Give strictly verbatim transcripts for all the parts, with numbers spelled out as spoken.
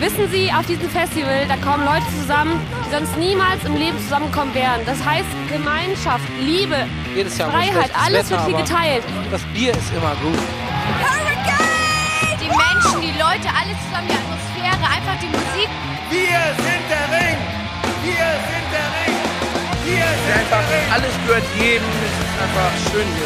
Wissen Sie, auf diesem Festival, da kommen Leute zusammen, die sonst niemals im Leben zusammenkommen wären. Das heißt Gemeinschaft, Liebe, Jedes Jahr Freiheit, alles Wetter, wird hier geteilt. Das Bier ist immer gut. Hurricane! Die Menschen, die Leute, alles zusammen, die Atmosphäre, einfach die Musik. Wir sind der Ring! Wir sind der Ring! Wir sind Einfach, der Ring! alles gehört jedem. Es ist einfach schön hier.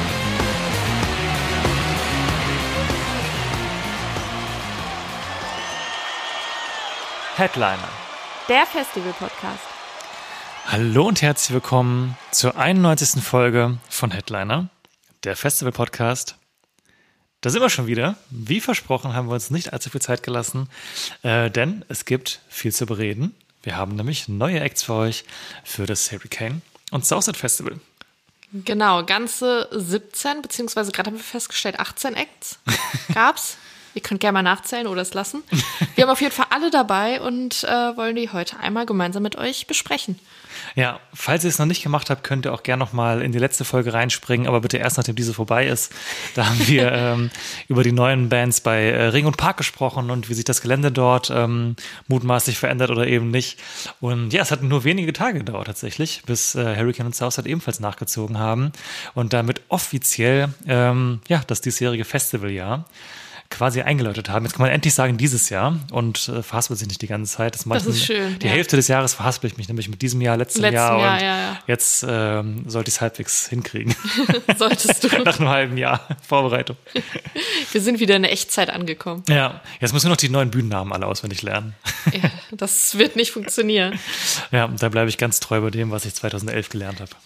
Headliner. Der Festival-Podcast. Hallo und herzlich willkommen zur einundneunzigsten Folge von Headliner, der Festival-Podcast. Da sind wir schon wieder. Wie versprochen haben wir uns nicht allzu viel Zeit gelassen, äh, denn es gibt viel zu bereden. Wir haben nämlich neue Acts für euch für das Hurricane und Southside Festival. Genau, ganze siebzehn, beziehungsweise gerade haben wir festgestellt, achtzehn Acts gab's. Ihr könnt gerne mal nachzählen oder es lassen. Wir haben auf jeden Fall alle dabei und äh, wollen die heute einmal gemeinsam mit euch besprechen. Ja, falls ihr es noch nicht gemacht habt, könnt ihr auch gerne noch mal in die letzte Folge reinspringen, aber bitte erst, nachdem diese vorbei ist. Da haben wir ähm, über die neuen Bands bei äh, Ring und Park gesprochen und wie sich das Gelände dort ähm, mutmaßlich verändert oder eben nicht. Und ja, es hat nur wenige Tage gedauert tatsächlich, bis äh, Hurricane und Southside ebenfalls nachgezogen haben und damit offiziell ähm, ja das diesjährige Festivaljahr quasi eingeläutet haben. Jetzt kann man endlich sagen, dieses Jahr und äh, verhaspelt sich nicht die ganze Zeit. Das, das ist schön. Die ja. Hälfte des Jahres verhaspel ich mich nämlich mit diesem Jahr, letztem Letzten Jahr, Jahr und ja, ja. jetzt ähm, sollte ich es halbwegs hinkriegen. Solltest du. Nach einem halben Jahr Vorbereitung. Wir sind wieder in der Echtzeit angekommen. Ja, jetzt müssen wir noch die neuen Bühnennamen alle auswendig lernen. Ja, das wird nicht funktionieren. Ja, da bleibe ich ganz treu bei dem, was ich zweitausendelf gelernt habe.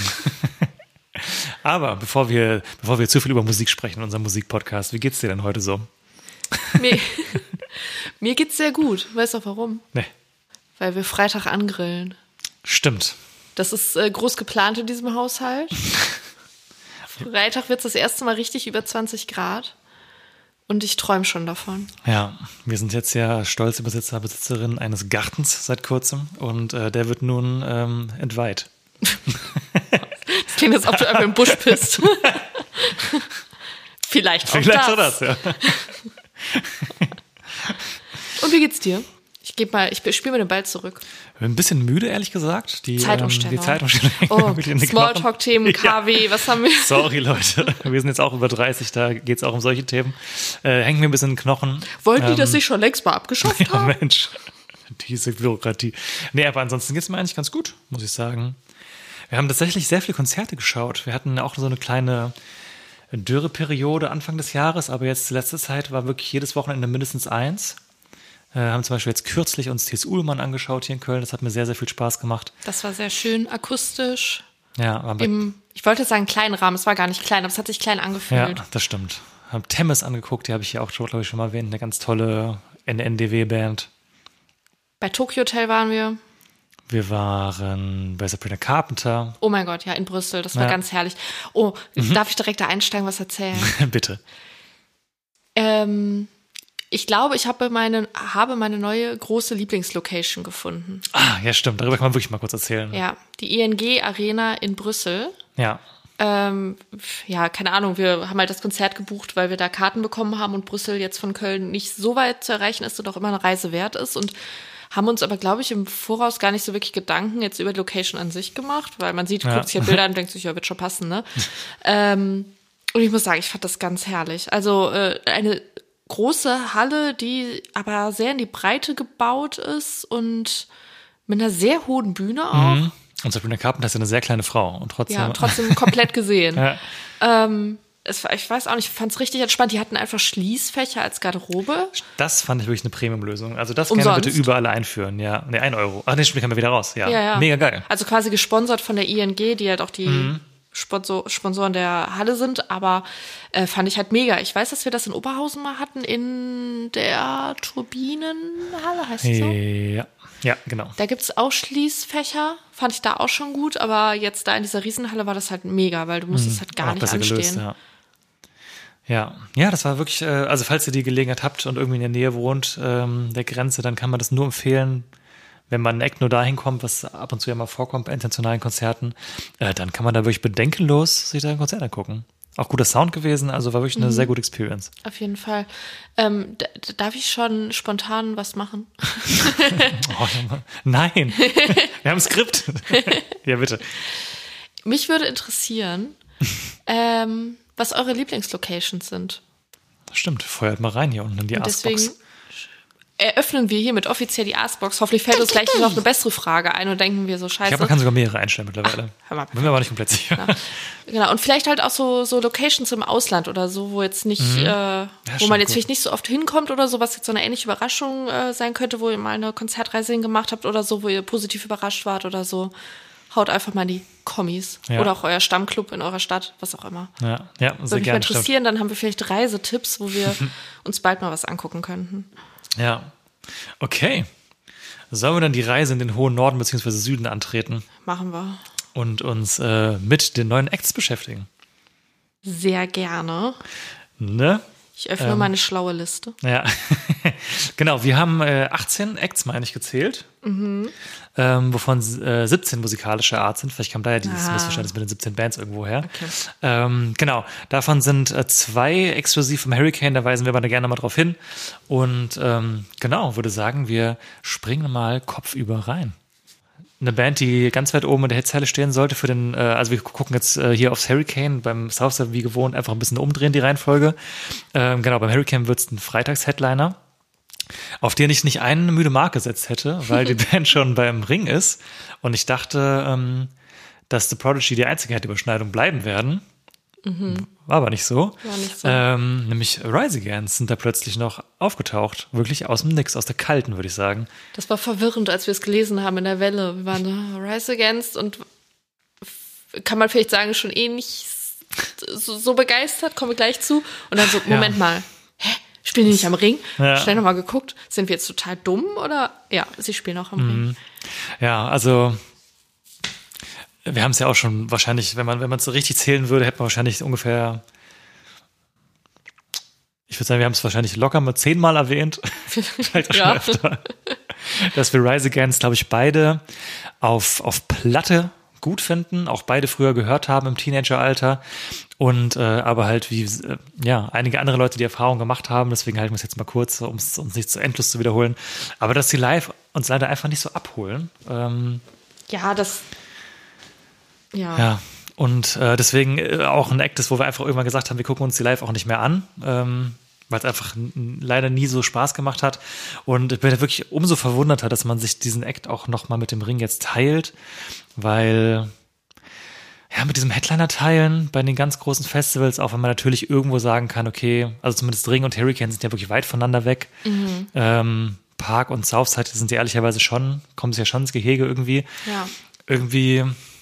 Aber bevor wir, bevor wir zu viel über Musik sprechen in unserem Musikpodcast, wie geht's dir denn heute so? Mir, mir geht's sehr gut. Weißt du auch warum? Nee. Weil wir Freitag angrillen. Stimmt. Das ist äh, groß geplant in diesem Haushalt. Freitag wird's das erste Mal richtig über zwanzig Grad. Und ich träume schon davon. Ja, wir sind jetzt ja stolze Besitzer, Besitzerin eines Gartens seit kurzem. Und äh, der wird nun ähm, entweiht. Das klingt, als ob du einfach im Busch bist. Vielleicht auch Vielleicht das. auch das, ja. Und wie geht's dir? Ich gebe mal, ich spiele mir den Ball zurück. Bin ein bisschen müde, ehrlich gesagt. Die, Zeitumstellung. Ähm, die Zeitumstellung. Oh, mit den Smalltalk-Themen, K W, ja. Was haben wir? Sorry, Leute. Wir sind jetzt auch über dreißig, da geht's auch um solche Themen. Äh, hängt mir ein bisschen in den Knochen. Wollten die ähm, das nicht schon längst mal abgeschafft ja, haben? Mensch. Diese Bürokratie. Nee, aber ansonsten geht's mir eigentlich ganz gut, muss ich sagen. Wir haben tatsächlich sehr viele Konzerte geschaut. Wir hatten auch so eine kleine Dürreperiode Anfang des Jahres, aber jetzt letzte Zeit war wirklich jedes Wochenende mindestens eins. Wir äh, haben zum Beispiel jetzt kürzlich uns T S. Ullmann angeschaut hier in Köln. Das hat mir sehr, sehr viel Spaß gemacht. Das war sehr schön, akustisch. Ja, aber Im, ich wollte sagen kleinen Rahmen, es war gar nicht klein, aber es hat sich klein angefühlt. Ja, das stimmt. Haben Temmes angeguckt, die habe ich hier auch, glaube ich, schon mal erwähnt. Eine ganz tolle N N D W-Band. Bei Tokyo Hotel waren wir. Wir waren bei Sabrina Carpenter. Oh mein Gott, ja, in Brüssel. Das war ja. ganz herrlich. Oh, Mhm. darf ich direkt da einsteigen, was erzählen? Bitte. Ähm, ich glaube, ich habe meine, habe meine neue große Lieblingslocation gefunden. Ah, ja, stimmt. Darüber kann man wirklich mal kurz erzählen. Ja, die I N G Arena in Brüssel. Ja. Ähm, ja, keine Ahnung, wir haben halt das Konzert gebucht, weil wir da Karten bekommen haben und Brüssel jetzt von Köln nicht so weit zu erreichen ist und auch immer eine Reise wert ist und haben uns aber, glaube ich, im Voraus gar nicht so wirklich Gedanken jetzt über die Location an sich gemacht, weil man sieht, Ja. guckt sich ja Bilder an und denkt sich, ja, wird schon passen, ne? ähm, und ich muss sagen, ich fand das ganz herrlich. Also äh, eine große Halle, die aber sehr in die Breite gebaut ist und mit einer sehr hohen Bühne auch. Mhm. Und Sabrina Carpenter ist ja eine sehr kleine Frau und trotzdem. Ja, trotzdem komplett gesehen. Ja. Ähm, es war, ich weiß auch nicht, ich fand es richtig entspannt. Die hatten einfach Schließfächer als Garderobe. Das fand ich wirklich eine Premium-Lösung. Also das Umsonst. gerne bitte überall einführen. Ja, ne, ein Euro. Ach nee, stimmt, kann man wieder raus. Ja, Ja, ja. Mega geil. Also quasi gesponsert von der I N G, die halt auch die Mhm. Sponsor, Sponsoren der Halle sind. Aber äh, fand ich halt mega. Ich weiß, dass wir das in Oberhausen mal hatten, in der Turbinenhalle, heißt die so? Ja, ja, genau. Da gibt's auch Schließfächer. Fand ich da auch schon gut. Aber jetzt da in dieser Riesenhalle war das halt mega, weil du musstest halt gar Auch nicht besser anstehen. gelöst, ja. Ja, ja, das war wirklich, äh, also falls ihr die Gelegenheit habt und irgendwie in der Nähe wohnt, ähm, der Grenze, dann kann man das nur empfehlen, wenn man in Eck nur dahin kommt, was ab und zu ja mal vorkommt bei internationalen Konzerten, äh, dann kann man da wirklich bedenkenlos sich da ein Konzert angucken. Auch guter Sound gewesen, also war wirklich eine Mhm. sehr gute Experience. Auf jeden Fall. Ähm, d- d- darf ich schon spontan was machen? Oh, nein, wir haben ein Skript. Ja, bitte. Mich würde interessieren, ähm, was eure Lieblingslocations sind. Stimmt, feuert mal rein hier unten in die Und deswegen Askbox. eröffnen wir hiermit offiziell die Askbox. Hoffentlich fällt uns gleich noch eine bessere Frage ein und denken wir so, Ich scheiße. glaube, man kann sogar mehrere einstellen mittlerweile. Ach, hör mal. Bin mir aber nicht komplett sicher. Ja. Genau, und vielleicht halt auch so, so Locations im Ausland oder so, wo jetzt nicht, Mhm. äh, Ja, wo stimmt, man jetzt gut. vielleicht nicht so oft hinkommt oder so, was jetzt so eine ähnliche Überraschung äh, sein könnte, wo ihr mal eine Konzertreise hingemacht habt oder so, wo ihr positiv überrascht wart oder so. Haut einfach mal in die Kommis. Ja. Oder auch euer Stammclub in eurer Stadt, was auch immer. Ja, ja, sehr Würde mich mal gerne. stimmt. interessieren, dann haben wir vielleicht Reisetipps, wo wir uns bald mal was angucken könnten. Ja. Okay. Sollen wir dann die Reise in den hohen Norden bzw. Süden antreten Machen wir. und uns äh, mit den neuen Acts beschäftigen? Sehr gerne. Ne? Ich öffne Ähm. meine schlaue Liste. Ja, genau. Wir haben äh, achtzehn Acts, meine ich, gezählt, Mhm. ähm, wovon äh, siebzehn musikalische Art sind. Vielleicht kam da ja dieses Ah. Missverständnis mit den siebzehn Bands irgendwo her. Okay. Ähm, genau, davon sind äh, zwei exklusiv vom Hurricane, da weisen wir aber gerne mal drauf hin. Und ähm, genau, würde sagen, wir springen mal kopfüber rein. Eine Band, die ganz weit oben in der Hitzeile stehen sollte für den, äh, also wir gucken jetzt äh, hier aufs Hurricane, beim Southside wie gewohnt einfach ein bisschen umdrehen, die Reihenfolge. Ähm, genau, beim Hurricane wird es ein Freitags-Headliner, auf den ich nicht eine müde Mark gesetzt hätte, weil die Band schon beim Ring ist und ich dachte, ähm, dass The Prodigy die einzige Überschneidung bleiben werden. War aber nicht so. War nicht so. Ähm, nämlich Rise Against sind da plötzlich noch aufgetaucht. Wirklich aus dem Nix, aus der Kalten, würde ich sagen. Das war verwirrend, als wir es gelesen haben in der Welle. Wir waren so, Rise Against und f- kann man vielleicht sagen, schon eh nicht so, so begeistert, kommen wir gleich zu. Und dann so, Moment mal, hä? Spielen die nicht am Ring? Ja. Schnell nochmal geguckt. Sind wir jetzt total dumm oder? Ja, sie spielen auch am Ring. Ja, also wir haben es ja auch schon wahrscheinlich, wenn man wenn man es so richtig zählen würde, hätte man wahrscheinlich ungefähr, ich würde sagen, wir haben es wahrscheinlich locker mal zehnmal erwähnt, vielleicht auch schon Ja. öfter, dass wir Rise Against, glaube ich, beide auf, auf Platte gut finden, auch beide früher gehört haben im Teenageralter und äh, aber halt wie äh, ja einige andere Leute die Erfahrung gemacht haben, deswegen halten wir es jetzt mal kurz, um es uns nicht zu endlos zu wiederholen, aber dass die live uns leider einfach nicht so abholen. Ähm, Ja, das. Ja. Ja, und äh, deswegen äh, auch ein Act ist, wo wir einfach irgendwann gesagt haben, wir gucken uns die live auch nicht mehr an, ähm, weil es einfach n- leider nie so Spaß gemacht hat. Und ich bin da wirklich umso verwunderter, dass man sich diesen Act auch nochmal mit dem Ring jetzt teilt, weil ja, mit diesem Headliner teilen bei den ganz großen Festivals, auch wenn man natürlich irgendwo sagen kann, okay, also zumindest Ring und Hurricane sind ja wirklich weit voneinander weg. Mhm. Ähm, Park und Southside sind sie ehrlicherweise schon, kommen sie ja schon ins Gehege irgendwie. Ja. Irgendwie,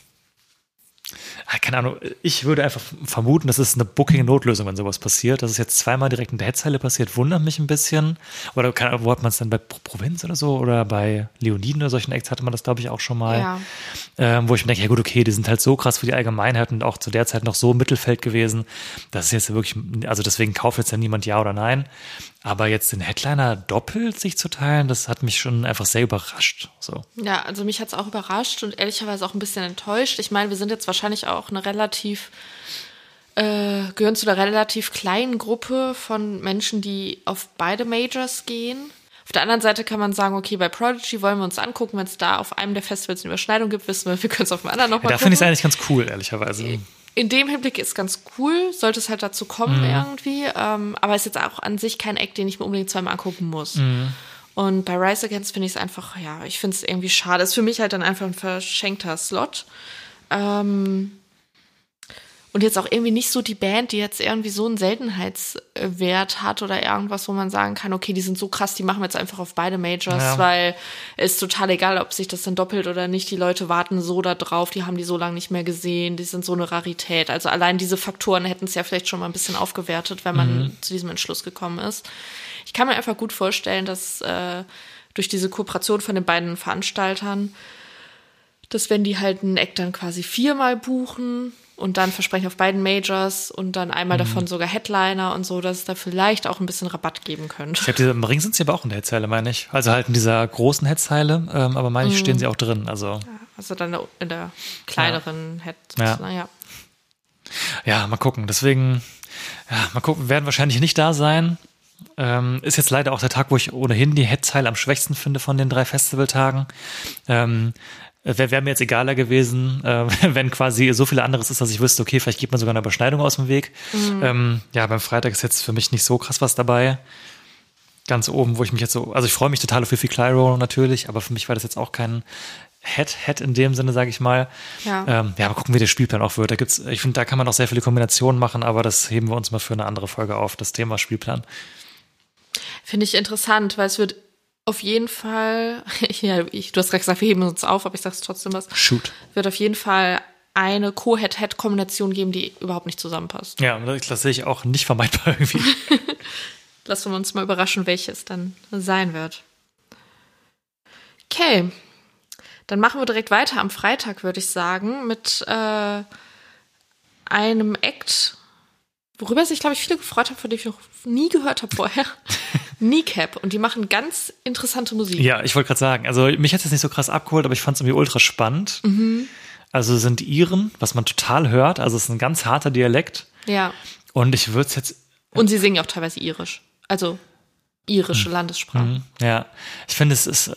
ah, keine Ahnung, ich würde einfach vermuten, das ist eine Booking-Notlösung, wenn sowas passiert. Dass es jetzt zweimal direkt in der Headzeile passiert, wundert mich ein bisschen. Oder keine Ahnung, wo hat man es denn bei Pro- Provinz oder so? Oder bei Leoniden oder solchen Acts hatte man das, glaube ich, auch schon mal. Ja. Ähm, wo ich mir denke, ja gut, okay, die sind halt so krass für die Allgemeinheit und auch zu der Zeit noch so im Mittelfeld gewesen. Das ist jetzt wirklich, also deswegen kauft jetzt ja niemand ja oder nein. Aber jetzt den Headliner doppelt sich zu teilen, das hat mich schon einfach sehr überrascht. So. Ja, also mich hat es auch überrascht und ehrlicherweise auch ein bisschen enttäuscht. Ich meine, wir sind jetzt wahrscheinlich auch eine relativ, äh, gehören zu einer relativ kleinen Gruppe von Menschen, die auf beide Majors gehen. Auf der anderen Seite kann man sagen, okay, bei Prodigy wollen wir uns angucken, wenn es da auf einem der Festivals eine Überschneidung gibt, wissen wir, wir können es auf dem anderen Ja, nochmal da gucken. finde ich es eigentlich ganz cool, ehrlicherweise. In dem Hinblick ist ganz cool, sollte es halt dazu kommen irgendwie, ähm, aber ist jetzt auch an sich kein Act, den ich mir unbedingt zweimal angucken muss. Und bei Rise Against finde ich es einfach, ja, ich finde es irgendwie schade. Ist für mich halt dann einfach ein verschenkter Slot. Ähm, und jetzt auch irgendwie nicht so die Band, die jetzt irgendwie so einen Seltenheitswert hat oder irgendwas, wo man sagen kann, okay, die sind so krass, die machen wir jetzt einfach auf beide Majors, Ja. weil es ist total egal, ob sich das dann doppelt oder nicht. Die Leute warten so da drauf, die haben die so lange nicht mehr gesehen, die sind so eine Rarität. Also allein diese Faktoren hätten es ja vielleicht schon mal ein bisschen aufgewertet, wenn man zu diesem Entschluss gekommen ist. Ich kann mir einfach gut vorstellen, dass äh, durch diese Kooperation von den beiden Veranstaltern, dass wenn die halt einen Act dann quasi viermal buchen und dann versprechen auf beiden Majors und dann einmal davon sogar Headliner und so, dass es da vielleicht auch ein bisschen Rabatt geben könnte. Ich glaube, im Ring sind sie aber auch in der Headzeile, meine ich. Also halt in dieser großen Headzeile, ähm, aber meine ich, stehen sie auch drin. Also Also dann in der kleineren Head. Ja. Naja. Ja, mal gucken. Deswegen, ja, mal gucken, werden wahrscheinlich nicht da sein. Ähm, ist jetzt leider auch der Tag, wo ich ohnehin die Headzeile am schwächsten finde von den drei Festivaltagen. Ähm, Wäre wär mir jetzt egaler gewesen, äh, wenn quasi so viel anderes ist, dass ich wüsste, okay, vielleicht geht man sogar eine Überschneidung aus dem Weg. Mhm. Ähm, ja, beim Freitag ist jetzt für mich nicht so krass was dabei. Ganz oben, wo ich mich jetzt so, also ich freue mich total auf Fifi Clyro natürlich, aber für mich war das jetzt auch kein Head-Head in dem Sinne, sage ich mal. Ja. Ähm, ja, aber gucken, wie der Spielplan auch wird. Da gibt's, ich finde, da kann man auch sehr viele Kombinationen machen, aber das heben wir uns mal für eine andere Folge auf, das Thema Spielplan. Finde ich interessant, weil es wird auf jeden Fall, ja, ich, du hast gerade gesagt, wir heben uns auf, aber ich sag's trotzdem was. Shoot. Wird auf jeden Fall eine Co-Head-Head-Kombination geben, die überhaupt nicht zusammenpasst. Ja, das sehe ich auch nicht vermeidbar irgendwie. Lassen wir uns mal überraschen, welches dann sein wird. Okay, dann machen wir direkt weiter am Freitag, würde ich sagen, mit äh, einem Act, worüber sich, glaube ich, viele gefreut haben, von dem ich noch nie gehört habe vorher. Kneecap. Und die machen ganz interessante Musik. Ja, ich wollte gerade sagen, also mich hat es jetzt nicht so krass abgeholt, aber ich fand es irgendwie ultra spannend. Mhm. Also sind Iren, was man total hört, also es ist ein ganz harter Dialekt. Ja. Und ich würde es jetzt... Und sie singen auch teilweise irisch. Also irische mhm. Landessprache. Mhm. Ja, ich finde, es ist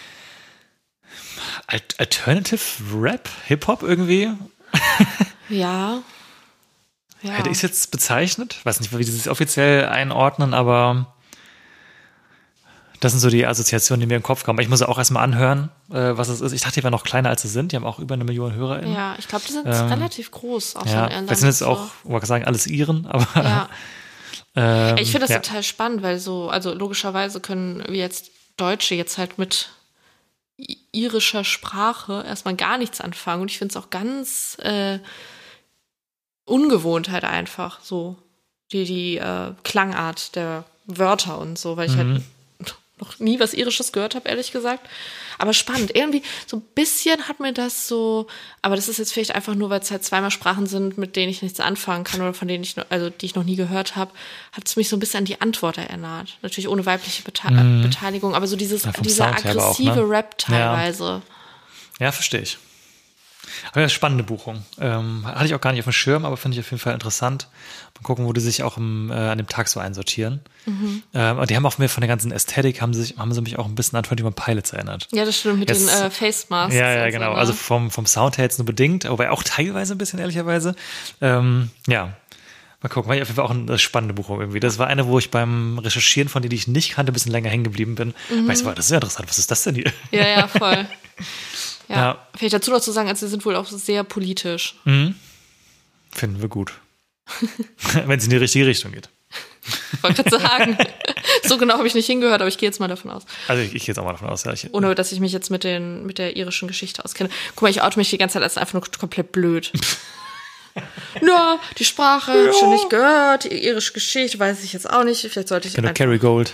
Alternative Rap, Hip-Hop irgendwie. Ja. Ja. Hätte ich es jetzt bezeichnet? Weiß nicht, wie sie es offiziell einordnen, aber das sind so die Assoziationen, die mir im Kopf kommen. Ich muss auch erstmal anhören, äh, was es ist. Ich dachte, die wären noch kleiner, als sie sind. Die haben auch über eine Million HörerInnen. Ja, ich glaube, die sind ähm, relativ groß. Auch ja, so in das sind jetzt auch, ich wollte sagen, alles Iren, aber ja. ähm, ich finde das ja. total spannend, weil so, also logischerweise können wir jetzt Deutsche jetzt halt mit irischer Sprache erstmal gar nichts anfangen. Und ich finde es auch ganz äh, ungewohnt halt einfach so, die, die äh, Klangart der Wörter und so, weil ich mhm. halt noch nie was Irisches gehört habe, ehrlich gesagt. Aber spannend. Irgendwie so ein bisschen hat mir das so, aber das ist jetzt vielleicht einfach nur, weil es halt zweimal Sprachen sind, mit denen ich nichts anfangen kann oder von denen ich, also die ich noch nie gehört habe, hat es mich so ein bisschen an die Antwort erinnert. Natürlich ohne weibliche Bete- mhm. Beteiligung, aber so dieses, ja, dieser aggressive auch, ne? Rap teilweise. Ja, ja, verstehe ich. Aber ja, spannende Buchung. Ähm, hatte ich auch gar nicht auf dem Schirm, aber finde ich auf jeden Fall interessant. Mal gucken, wo die sich auch im, äh, an dem Tag so einsortieren. Mhm. Ähm, aber die haben auch mir von der ganzen Ästhetik, haben sie, sich, haben sie mich auch ein bisschen an twenty-one Pilots erinnert. Ja, das stimmt, mit jetzt, den äh, Face Masks. Ja, ja, genau. So, ne? Also vom, vom Sound her jetzt nur bedingt, aber auch teilweise ein bisschen, ehrlicherweise. Ähm, ja, mal gucken, war ich auf jeden Fall auch eine spannende Buchung irgendwie. Das war eine, wo ich beim Recherchieren von denen, die ich nicht kannte, ein bisschen länger hängen geblieben bin. Mhm. Weil ich so, das ist ja interessant, was ist das denn hier? Ja, ja, voll. Ja. Ja. Vielleicht dazu noch zu sagen, also sie sind wohl auch sehr politisch. Mhm. Finden wir gut. Wenn es in die richtige Richtung geht. Ich wollte gerade sagen, so genau habe ich nicht hingehört, aber ich gehe jetzt mal davon aus. Also ich, ich gehe jetzt auch mal davon aus. Ja, ich, Ohne, dass ich mich jetzt mit, den, mit der irischen Geschichte auskenne. Guck mal, ich oute mich die ganze Zeit als einfach nur komplett blöd. Nur die Sprache, ja. Schon nicht gehört, die irische Geschichte, weiß ich jetzt auch nicht. Vielleicht sollte ich... Genau, Kerry Gold.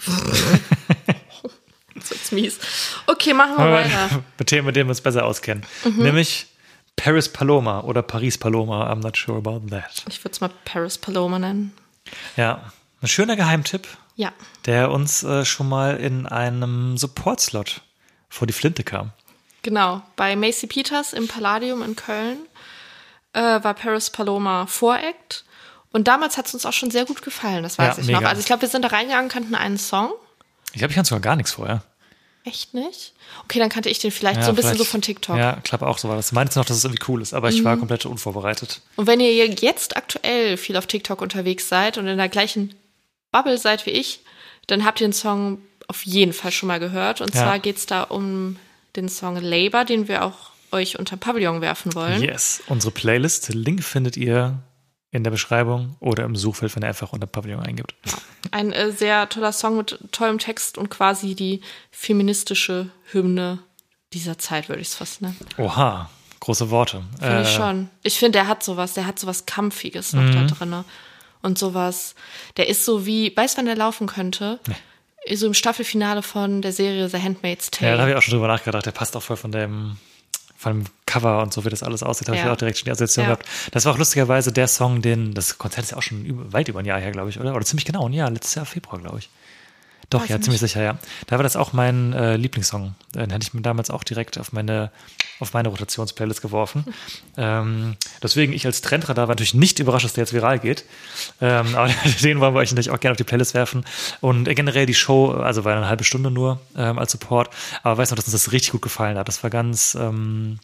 Das ist mies. Okay, machen wir weiter. Mit Themen, mit denen wir uns besser auskennen. Mhm. Nämlich Paris Paloma oder Paris Paloma. I'm not sure about that. Ich würde es mal Paris Paloma nennen. Ja, ein schöner Geheimtipp, ja. Der uns äh, schon mal in einem Support-Slot vor die Flinte kam. Genau, bei Macy Peters im Palladium in Köln äh, war Paris Paloma Voract. Und damals hat es uns auch schon sehr gut gefallen, das weiß ja, ich mega. noch. Also ich glaube, wir sind da reingegangen, kannten einen Song. Ich glaube, ich kannte sogar gar nichts vorher. Echt nicht? Okay, dann kannte ich den vielleicht ja, so ein bisschen so von TikTok. Ja, ich glaube auch so war das. Meinst du noch, dass es irgendwie cool ist, aber ich mhm. war komplett unvorbereitet. Und wenn ihr jetzt aktuell viel auf TikTok unterwegs seid und in der gleichen Bubble seid wie ich, dann habt ihr den Song auf jeden Fall schon mal gehört. Und ja. zwar geht es da um den Song Labor, den wir auch euch unter Pavillon werfen wollen. Yes, unsere Playlist, Link findet ihr in der Beschreibung oder im Suchfeld, wenn ihr einfach unter Pavillon eingibt. Ein äh, sehr toller Song mit tollem Text und quasi die feministische Hymne dieser Zeit, würde ich es fast nennen. Oha, große Worte. Finde äh, ich schon. Ich finde, der hat sowas, der hat sowas Kampfiges noch mhm. da drin. Und sowas, der ist so wie, weißt du, wann der laufen könnte? Nee. So im Staffelfinale von der Serie The Handmaid's Tale. Ja, da habe ich auch schon drüber nachgedacht. Der passt auch voll von dem... von dem Cover und so, wie das alles aussieht, habe ja. ich auch direkt schon die Assoziation ja. gehabt. Das war auch lustigerweise der Song, den, das Konzert ist ja auch schon über, weit über ein Jahr her, glaube ich, oder? Oder ziemlich genau ein Jahr, letztes Jahr Februar, glaube ich. Doch, Weiß ja, ich ziemlich nicht. sicher, ja. Da war das auch mein äh, Lieblingssong. Den hätte ich mir damals auch direkt auf meine, auf meine Rotationsplaylist geworfen. ähm, deswegen, ich als Trendradar war natürlich nicht überrascht, dass der jetzt viral geht. Ähm, aber den wollen wir euch natürlich auch gerne auf die Playlist werfen. Und äh, generell die Show, also war eine halbe Stunde nur ähm, als Support. Aber weiß noch, dass uns das richtig gut gefallen hat. Das war ganz ähm,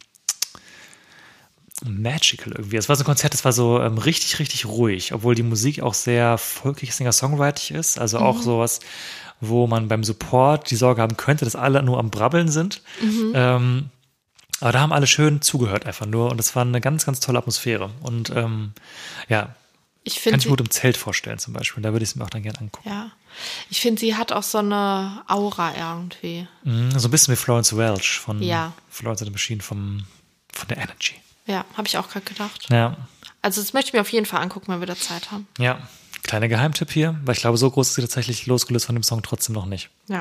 magical irgendwie. Es war so ein Konzert, das war so ähm, richtig, richtig ruhig. Obwohl die Musik auch sehr folkig, Singer-Songwriting ist. Also auch sowas, wo man beim Support die Sorge haben könnte, dass alle nur am Brabbeln sind. Mhm. Ähm, aber da haben alle schön zugehört einfach nur und es war eine ganz, ganz tolle Atmosphäre. Und ähm, ja, Ich find kann ich sie- mir gut im Zelt vorstellen zum Beispiel. Da würde ich es mir auch dann gerne angucken. Ja. Ich finde, sie hat auch so eine Aura irgendwie. Mhm, so ein bisschen wie Florence Welch von Ja. Florence and the Machine vom, von der Energy. Ja, habe ich auch gerade gedacht. Ja, Also das möchte ich mir auf jeden Fall angucken, wenn wir da Zeit haben. ja. Kleiner Geheimtipp hier, weil ich glaube, so groß ist sie tatsächlich losgelöst von dem Song trotzdem noch nicht. Ja.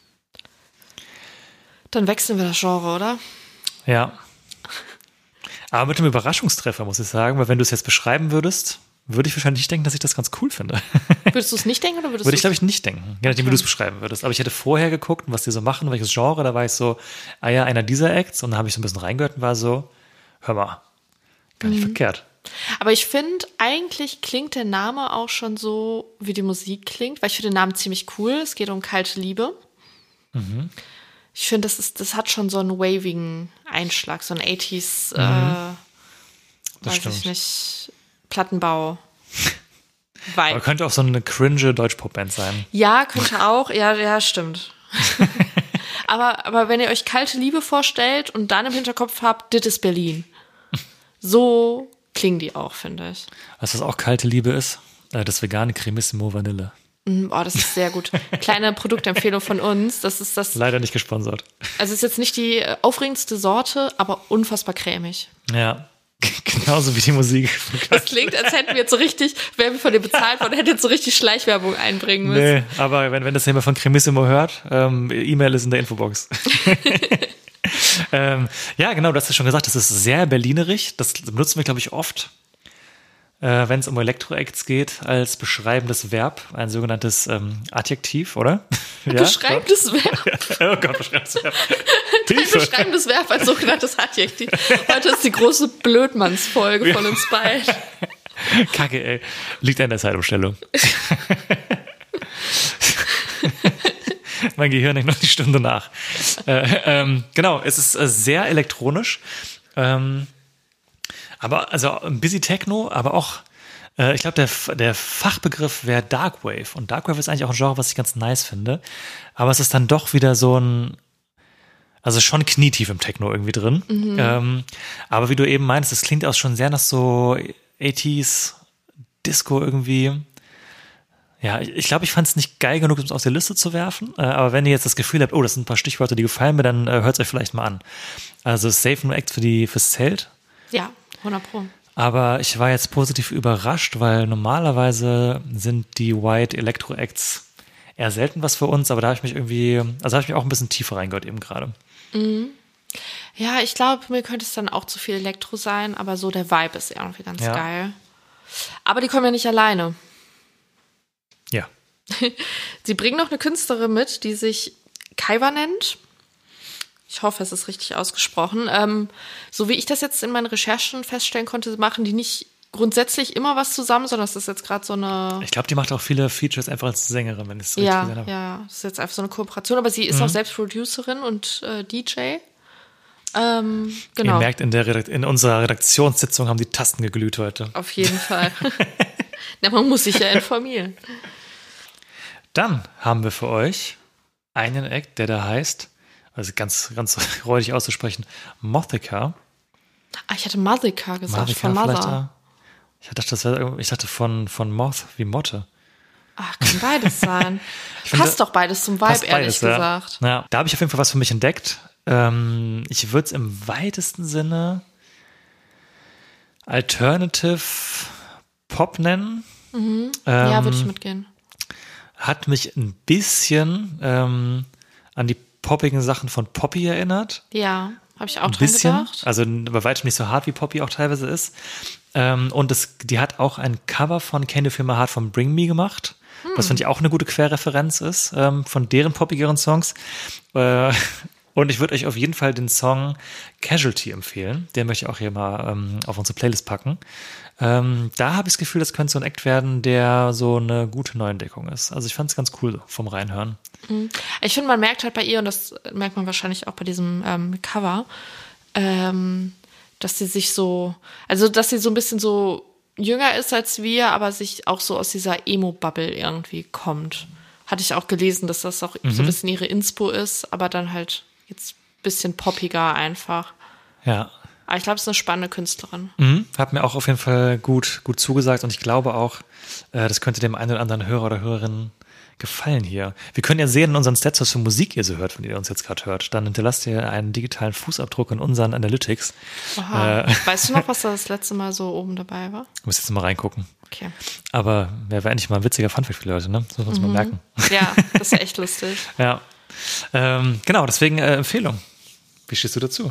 Dann wechseln wir das Genre, oder? Ja. Aber mit dem Überraschungstreffer, muss ich sagen, weil wenn du es jetzt beschreiben würdest, würde ich wahrscheinlich nicht denken, dass ich das ganz cool finde. Würdest du es nicht denken oder würdest Würde ich, du glaube ich, nicht denken, je nachdem, wie du es beschreiben würdest. Aber ich hätte vorher geguckt, was die so machen, welches Genre, da war ich so, ah ja, einer dieser Acts und dann habe ich so ein bisschen reingehört und war so, hör mal, gar nicht verkehrt. Aber ich finde, eigentlich klingt der Name auch schon so, wie die Musik klingt, weil ich finde den Namen ziemlich cool. Es geht um kalte Liebe. Mhm. Ich finde, das ist, das hat schon so einen wavigen Einschlag, so einen achtziger, äh, Das weiß stimmt. ich nicht, Plattenbau. Aber Vibe. könnte auch so eine cringe Deutschpop-Band sein. Ja, könnte auch. Ja, ja, stimmt. aber, aber wenn ihr euch kalte Liebe vorstellt und dann im Hinterkopf habt, das ist Berlin. So klingen die auch, finde ich. Weißt du, was auch kalte Liebe ist? Äh, Das vegane Cremissimo Vanille. Mm, Oh, das ist sehr gut. Kleine Produktempfehlung von uns. Das ist das, Leider nicht gesponsert. also es ist jetzt nicht die äh, aufregendste Sorte, aber unfassbar cremig. Ja, genauso wie die Musik. Das klingt, als hätten wir jetzt so richtig, wären wir von dir bezahlt worden, hätten jetzt so richtig Schleichwerbung einbringen müssen. Nee, aber wenn, wenn das jemand von Cremissimo hört, ähm, E-Mail ist in der Infobox. ähm, ja, genau, du hast ja schon gesagt, das ist sehr berlinerisch. Das benutzen wir, glaube ich, oft, äh, wenn es um Elektro-Acts geht, als beschreibendes Verb, ein sogenanntes ähm, Adjektiv, oder? Ja? Beschreibendes Verb. Oh Gott, beschreibendes Verb. Ein Hilfe. beschreibendes Verb als sogenanntes Adjektiv. Heute ist die große Blödmannsfolge von uns beiden. Kacke, ey. Liegt an der Zeitumstellung. Mein Gehirn denkt noch die Stunde nach. Äh, ähm, genau, es ist äh, sehr elektronisch. Ähm, aber, also ein Busy Techno, aber auch, äh, ich glaube, der, der Fachbegriff wäre Darkwave. Und Darkwave ist eigentlich auch ein Genre, was ich ganz nice finde. Aber es ist dann doch wieder so ein, also schon knietief im Techno irgendwie drin. Mhm. Ähm, aber wie du eben meinst, es klingt auch schon sehr nach so achtziger Disco irgendwie. Ja, ich glaube, ich, glaub, ich fand es nicht geil genug, um es aus der Liste zu werfen. Äh, aber wenn ihr jetzt das Gefühl habt, oh, das sind ein paar Stichwörter, die gefallen mir, dann äh, hört es euch vielleicht mal an. Also Safe No Act für die, fürs Zelt. Ja, hundert Pro. Aber ich war jetzt positiv überrascht, weil normalerweise sind die White Electro Acts eher selten was für uns, aber da habe ich mich irgendwie, also habe ich mich auch ein bisschen tiefer reingehört eben gerade. Mhm. Ja, ich glaube, mir könnte es dann auch zu viel Elektro sein, aber so der Vibe ist irgendwie ganz Ja. geil. Aber die kommen ja nicht alleine. Ja. Sie bringen noch eine Künstlerin mit, die sich Kaiwa nennt. Ich hoffe, es ist richtig ausgesprochen. Ähm, so wie ich das jetzt in meinen Recherchen feststellen konnte, machen die nicht grundsätzlich immer was zusammen, sondern es ist jetzt gerade so eine... Ich glaube, die macht auch viele Features einfach als Sängerin, wenn ich es richtig Ja, gesehen habe. ja, das ist jetzt einfach so eine Kooperation, aber sie ist Mhm. auch selbst Producerin und äh, D J. Ähm, genau. Ihr merkt, in, der Redakt- in unserer Redaktionssitzung haben die Tasten geglüht heute. Auf jeden Fall. Ja, man muss sich ja informieren. Dann haben wir für euch einen Act, der da heißt, also ganz, ganz räudig auszusprechen, Mothica. Ah, ich hatte Mothica gesagt, Mothica von vielleicht Mother. auch. Ich dachte, das wäre, ich dachte von, von Moth wie Motte. Ach, kann beides sein. finde, Passt doch beides zum Vibe, Passt ehrlich beides, ja. gesagt. Ja, da habe ich auf jeden Fall was für mich entdeckt. Ähm, ich würde es im weitesten Sinne Alternative Pop nennen. Mhm. Ähm, Ja, würde ich mitgehen. Hat mich ein bisschen ähm, an die poppigen Sachen von Poppy erinnert. Ja, habe ich auch Ein dran bisschen. gedacht. Also bei weitem nicht so hart, wie Poppy auch teilweise ist. Ähm, und das, die hat auch ein Cover von Can You Feel My Heart von Bring Me gemacht. hm. was finde ich auch eine gute Querreferenz ist ähm, von deren poppigeren Songs. Äh, und ich würde euch auf jeden Fall den Song Casualty empfehlen. Den möchte ich auch hier mal ähm, auf unsere Playlist packen. Ähm, da habe ich das Gefühl, das könnte so ein Act werden, der so eine gute Neuentdeckung ist. Also ich fand es ganz cool so vom Reinhören. Ich finde, man merkt halt bei ihr, und das merkt man wahrscheinlich auch bei diesem ähm, Cover, ähm, dass sie sich so, also dass sie so ein bisschen so jünger ist als wir, aber sich auch so aus dieser Emo-Bubble irgendwie kommt. Hatte ich auch gelesen, dass das auch mhm. so ein bisschen ihre Inspo ist, aber dann halt jetzt ein bisschen poppiger einfach. Ja. Aber ich glaube, es ist eine spannende Künstlerin. Mhm. Hat mir auch auf jeden Fall gut, gut zugesagt und ich glaube auch, äh, das könnte dem einen oder anderen Hörer oder Hörerin gefallen hier. Wir können ja sehen in unseren Stats, was für Musik ihr so hört, wenn ihr uns jetzt gerade hört. Dann hinterlasst ihr einen digitalen Fußabdruck in unseren Analytics. Aha. Äh, weißt du noch, was da das letzte Mal so oben dabei war? Ich muss jetzt mal reingucken. Okay. Aber ja, wäre eigentlich mal ein witziger Funfact für die Leute, ne? Das muss man mhm. mal merken. Ja, das ist ja echt lustig. Ja. Ähm, genau, deswegen äh, Empfehlung. Wie stehst du dazu?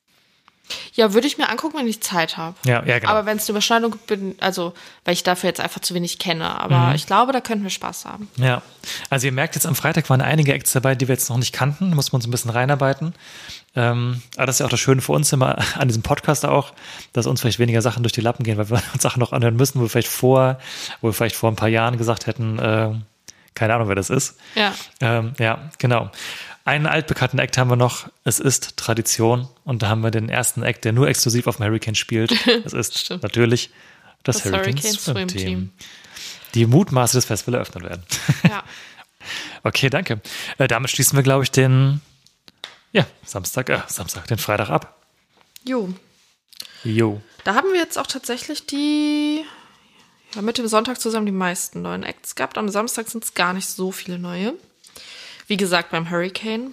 Ja, würde ich mir angucken, wenn ich Zeit habe. Ja, ja, genau. Aber wenn es eine Überschneidung gibt, also, weil ich dafür jetzt einfach zu wenig kenne. Aber mhm. ich glaube, da könnten wir Spaß haben. Ja, also ihr merkt jetzt, am Freitag waren einige Acts dabei, die wir jetzt noch nicht kannten. Da muss man uns ein bisschen reinarbeiten. Ähm, aber das ist ja auch das Schöne für uns immer an diesem Podcast auch, dass uns vielleicht weniger Sachen durch die Lappen gehen, weil wir uns Sachen noch anhören müssen, wo wir vielleicht vor, wo wir vielleicht vor ein paar Jahren gesagt hätten, äh, keine Ahnung, wer das ist. Ja. Ähm, ja, genau. Einen altbekannten Act haben wir noch. Es ist Tradition. Und da haben wir den ersten Act, der nur exklusiv auf dem Hurricane spielt. Es ist natürlich das, das Hurricane, Hurricane Swim Team. Team. Die Mutmaße des Festivals eröffnet werden. Ja. Okay, danke. Äh, damit schließen wir, glaube ich, den ja, Samstag, äh, Samstag, den Freitag ab. Jo. Jo. Da haben wir jetzt auch tatsächlich die, ja, mit dem Sonntag zusammen die meisten neuen Acts gehabt. Am Samstag sind es gar nicht so viele neue. Wie gesagt, beim Hurricane.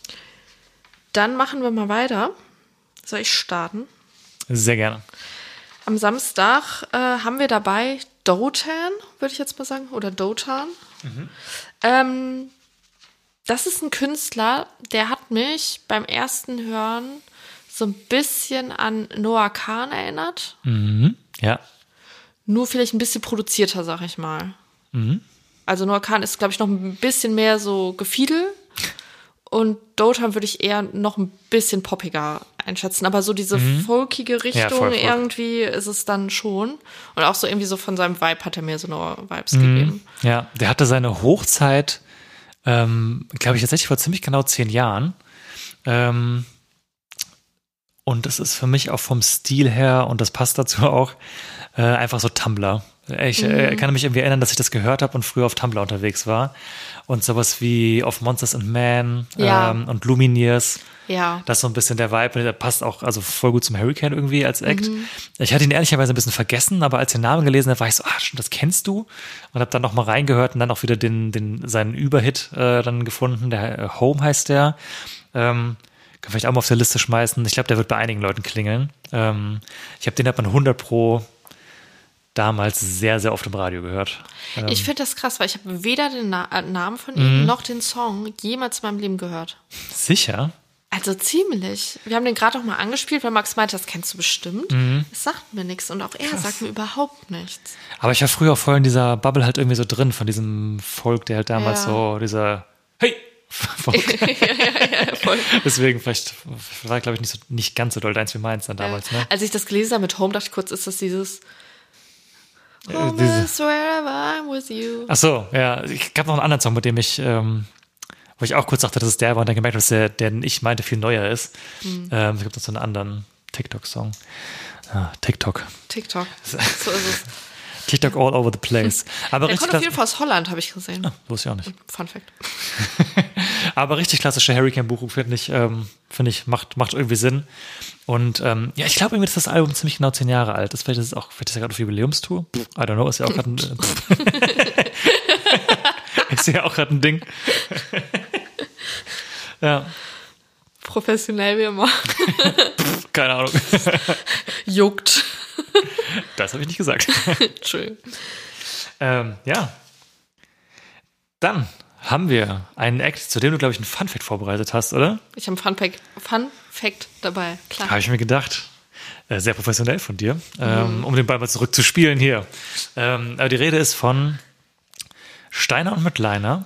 Dann machen wir mal weiter. Soll ich starten? Sehr gerne. Am Samstag äh, haben wir dabei Dotan, würde ich jetzt mal sagen, oder Dotan. Mhm. Ähm, das ist ein Künstler, der hat mich beim ersten Hören so ein bisschen an Noah Kahan erinnert. Mhm. Ja. Nur vielleicht ein bisschen produzierter, sag ich mal. Mhm. Also Noah Kahan ist, glaube ich, noch ein bisschen mehr so Gefiedel. Und Dotan würde ich eher noch ein bisschen poppiger einschätzen. Aber so diese mhm. folkige Richtung ja, voll, voll. Irgendwie ist es dann schon. Und auch so irgendwie so von seinem Vibe hat er mir so eine Vibes mhm. gegeben. Ja, der hatte seine Hochzeit, ähm, glaube ich, tatsächlich vor ziemlich genau zehn Jahren. Ähm, und das ist für mich auch vom Stil her, und das passt dazu auch, äh, einfach so Tumblr. Ich mhm. äh, kann mich irgendwie erinnern, dass ich das gehört habe und früher auf Tumblr unterwegs war. Und sowas wie auf Monsters and Men ja. ähm, und Lumineers. Ja. Das ist so ein bisschen der Vibe. Der passt auch also voll gut zum Hurricane irgendwie als Act. Mhm. Ich hatte ihn ehrlicherweise ein bisschen vergessen, aber als ich den Namen gelesen habe, war ich so, ah, schon, das kennst du? Und habe dann noch mal reingehört und dann auch wieder den, den, seinen Überhit äh, dann gefunden. Der äh, Home heißt der. Ähm, kann vielleicht auch mal auf der Liste schmeißen. Ich glaube, der wird bei einigen Leuten klingeln. Ähm, ich habe den hat man hundert Pro damals sehr, sehr oft im Radio gehört. Ähm, ich finde das krass, weil ich habe weder den Na- äh, Namen von ihm noch den Song jemals in meinem Leben gehört. Sicher? Also ziemlich. Wir haben den gerade auch mal angespielt, weil Max meinte, das kennst du bestimmt. Mhm. Das sagt mir nichts und auch er Krass. sagt mir überhaupt nichts. Aber ich war früher auch voll in dieser Bubble halt irgendwie so drin, von diesem Volk, der halt damals Ja. so dieser Hey! Volk. ja, ja, ja, voll. Deswegen vielleicht war, glaube ich, nicht, so, nicht ganz so doll deins wie meins dann damals. Ja. Ne? Als ich das gelesen habe mit Home, dachte ich kurz, ist das dieses Home diese- is wherever I'm with you. Ach so, ja. Ich gab noch einen anderen Song, mit dem ich, ähm, wo ich auch kurz dachte, dass es der war und dann gemerkt habe, dass der, der ich meinte, viel neuer ist. Mhm. Ähm, es gibt noch so einen anderen TikTok-Song. Ah, TikTok. TikTok. So ist es. TikTok all over the place. Aber Der richtig kommt auf jeden klasse- Fall aus Holland, habe ich gesehen. Ah, wusste ich auch nicht. Fun Fact. Aber richtig klassische Hurricane-Buchung, finde ich, ähm, finde ich, macht, macht irgendwie Sinn. Und ähm, ja, ich glaube irgendwie, dass das Album ziemlich genau zehn Jahre alt ist. Vielleicht ist es auch, vielleicht ist es ja gerade auf Jubiläumstour. I don't know, ist ja auch gerade ein, ist ja auch gerade ein Ding. Ja, Professionell wie immer. keine Ahnung. Juckt. Das habe ich nicht gesagt. Entschuldigung. ähm, ja. Dann haben wir einen Act, zu dem du, glaube ich, einen Funfact vorbereitet hast, oder? Ich habe einen Fun Fact, Fun Fact dabei, klar. Habe ich mir gedacht. Äh, sehr professionell von dir, ähm, um den Ball mal zurückzuspielen hier. Ähm, aber die Rede ist von Steiner und Mitleiner.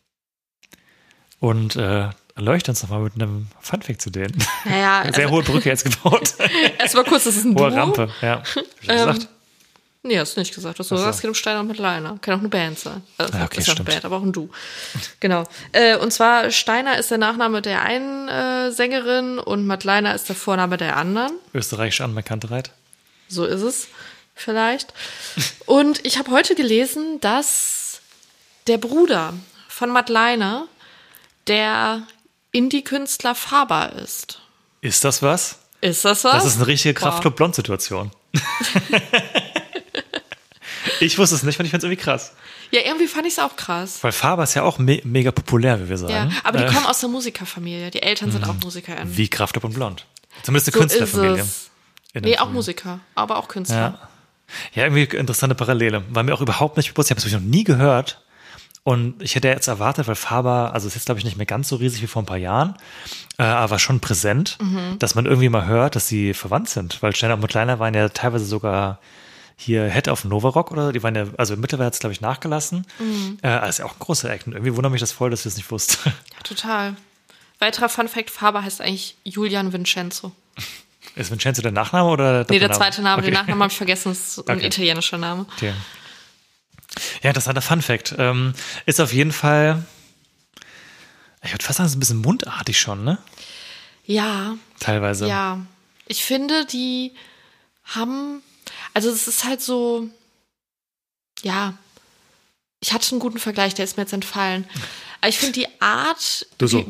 Und äh, leuchte uns nochmal mit einem Funfact zu denen. Naja, Sehr also, hohe Brücke jetzt gebaut. erstmal kurz, das ist ein Hohe Duo. Rampe, ja. Hab ich Ähm, gesagt. Nee, hast du nicht gesagt. Du hast nur Ach so. gesagt, es geht um Steiner und Mitleiner. Kann auch eine Band sein. Also, Ah, okay, ist ja eine stimmt. Band, aber auch ein Du. Genau. Äh, und zwar Steiner ist der Nachname der einen äh, Sängerin und Mitleiner ist der Vorname der anderen. Österreichische Anmerkantereit. So ist es vielleicht. Und ich habe heute gelesen, dass der Bruder von Mitleiner der Indie-Künstler Faber ist. Ist das was? Ist das was? Das ist eine richtige Wow. Kraftclub-Blond-Situation. Ich wusste es nicht, und ich finde es irgendwie krass. Ja, irgendwie fand ich es auch krass. Weil Faber ist ja auch me mega populär, wie wir sagen. Ja, aber die Äh, kommen aus der Musikerfamilie. Die Eltern sind auch MusikerInnen. Wie Kraftclub und Blond. Zumindest eine So Künstlerfamilie. ist es. In Nee, der auch Familie. Musiker, aber auch Künstler. Ja. Ja, irgendwie interessante Parallele. War mir auch überhaupt nicht bewusst. Ich habe es wirklich noch nie gehört. Und ich hätte jetzt erwartet, weil Faber, also es ist jetzt, glaube ich, nicht mehr ganz so riesig wie vor ein paar Jahren, äh, aber schon präsent, Mhm. dass man irgendwie mal hört, dass sie verwandt sind. Weil Steiner und Mitleiner waren ja teilweise sogar hier Head of Nova Rock, oder? Die waren ja, also mittlerweile hat es, glaube ich, nachgelassen. Mhm. Äh, also ist ja auch ein großer Act. Und irgendwie wundert mich das voll, dass ich das nicht wusste. Ja, total. Weiterer Funfact, Faber heißt eigentlich Julian Vincenzo. Ist Vincenzo der Nachname oder der Nee, der Doppelname? zweite Name, Okay. den Nachnamen habe ich vergessen, das ist ein Okay. italienischer Name. Okay. Ja, interessanter Funfact. Ähm, ist auf jeden Fall, ich würde fast sagen, es ist ein bisschen mundartig schon, ne? Ja, Teilweise. ja. Ich finde, die haben, also es ist halt so, ja, ich hatte einen guten Vergleich, der ist mir jetzt entfallen. Aber ich finde die Art, Du so. wie,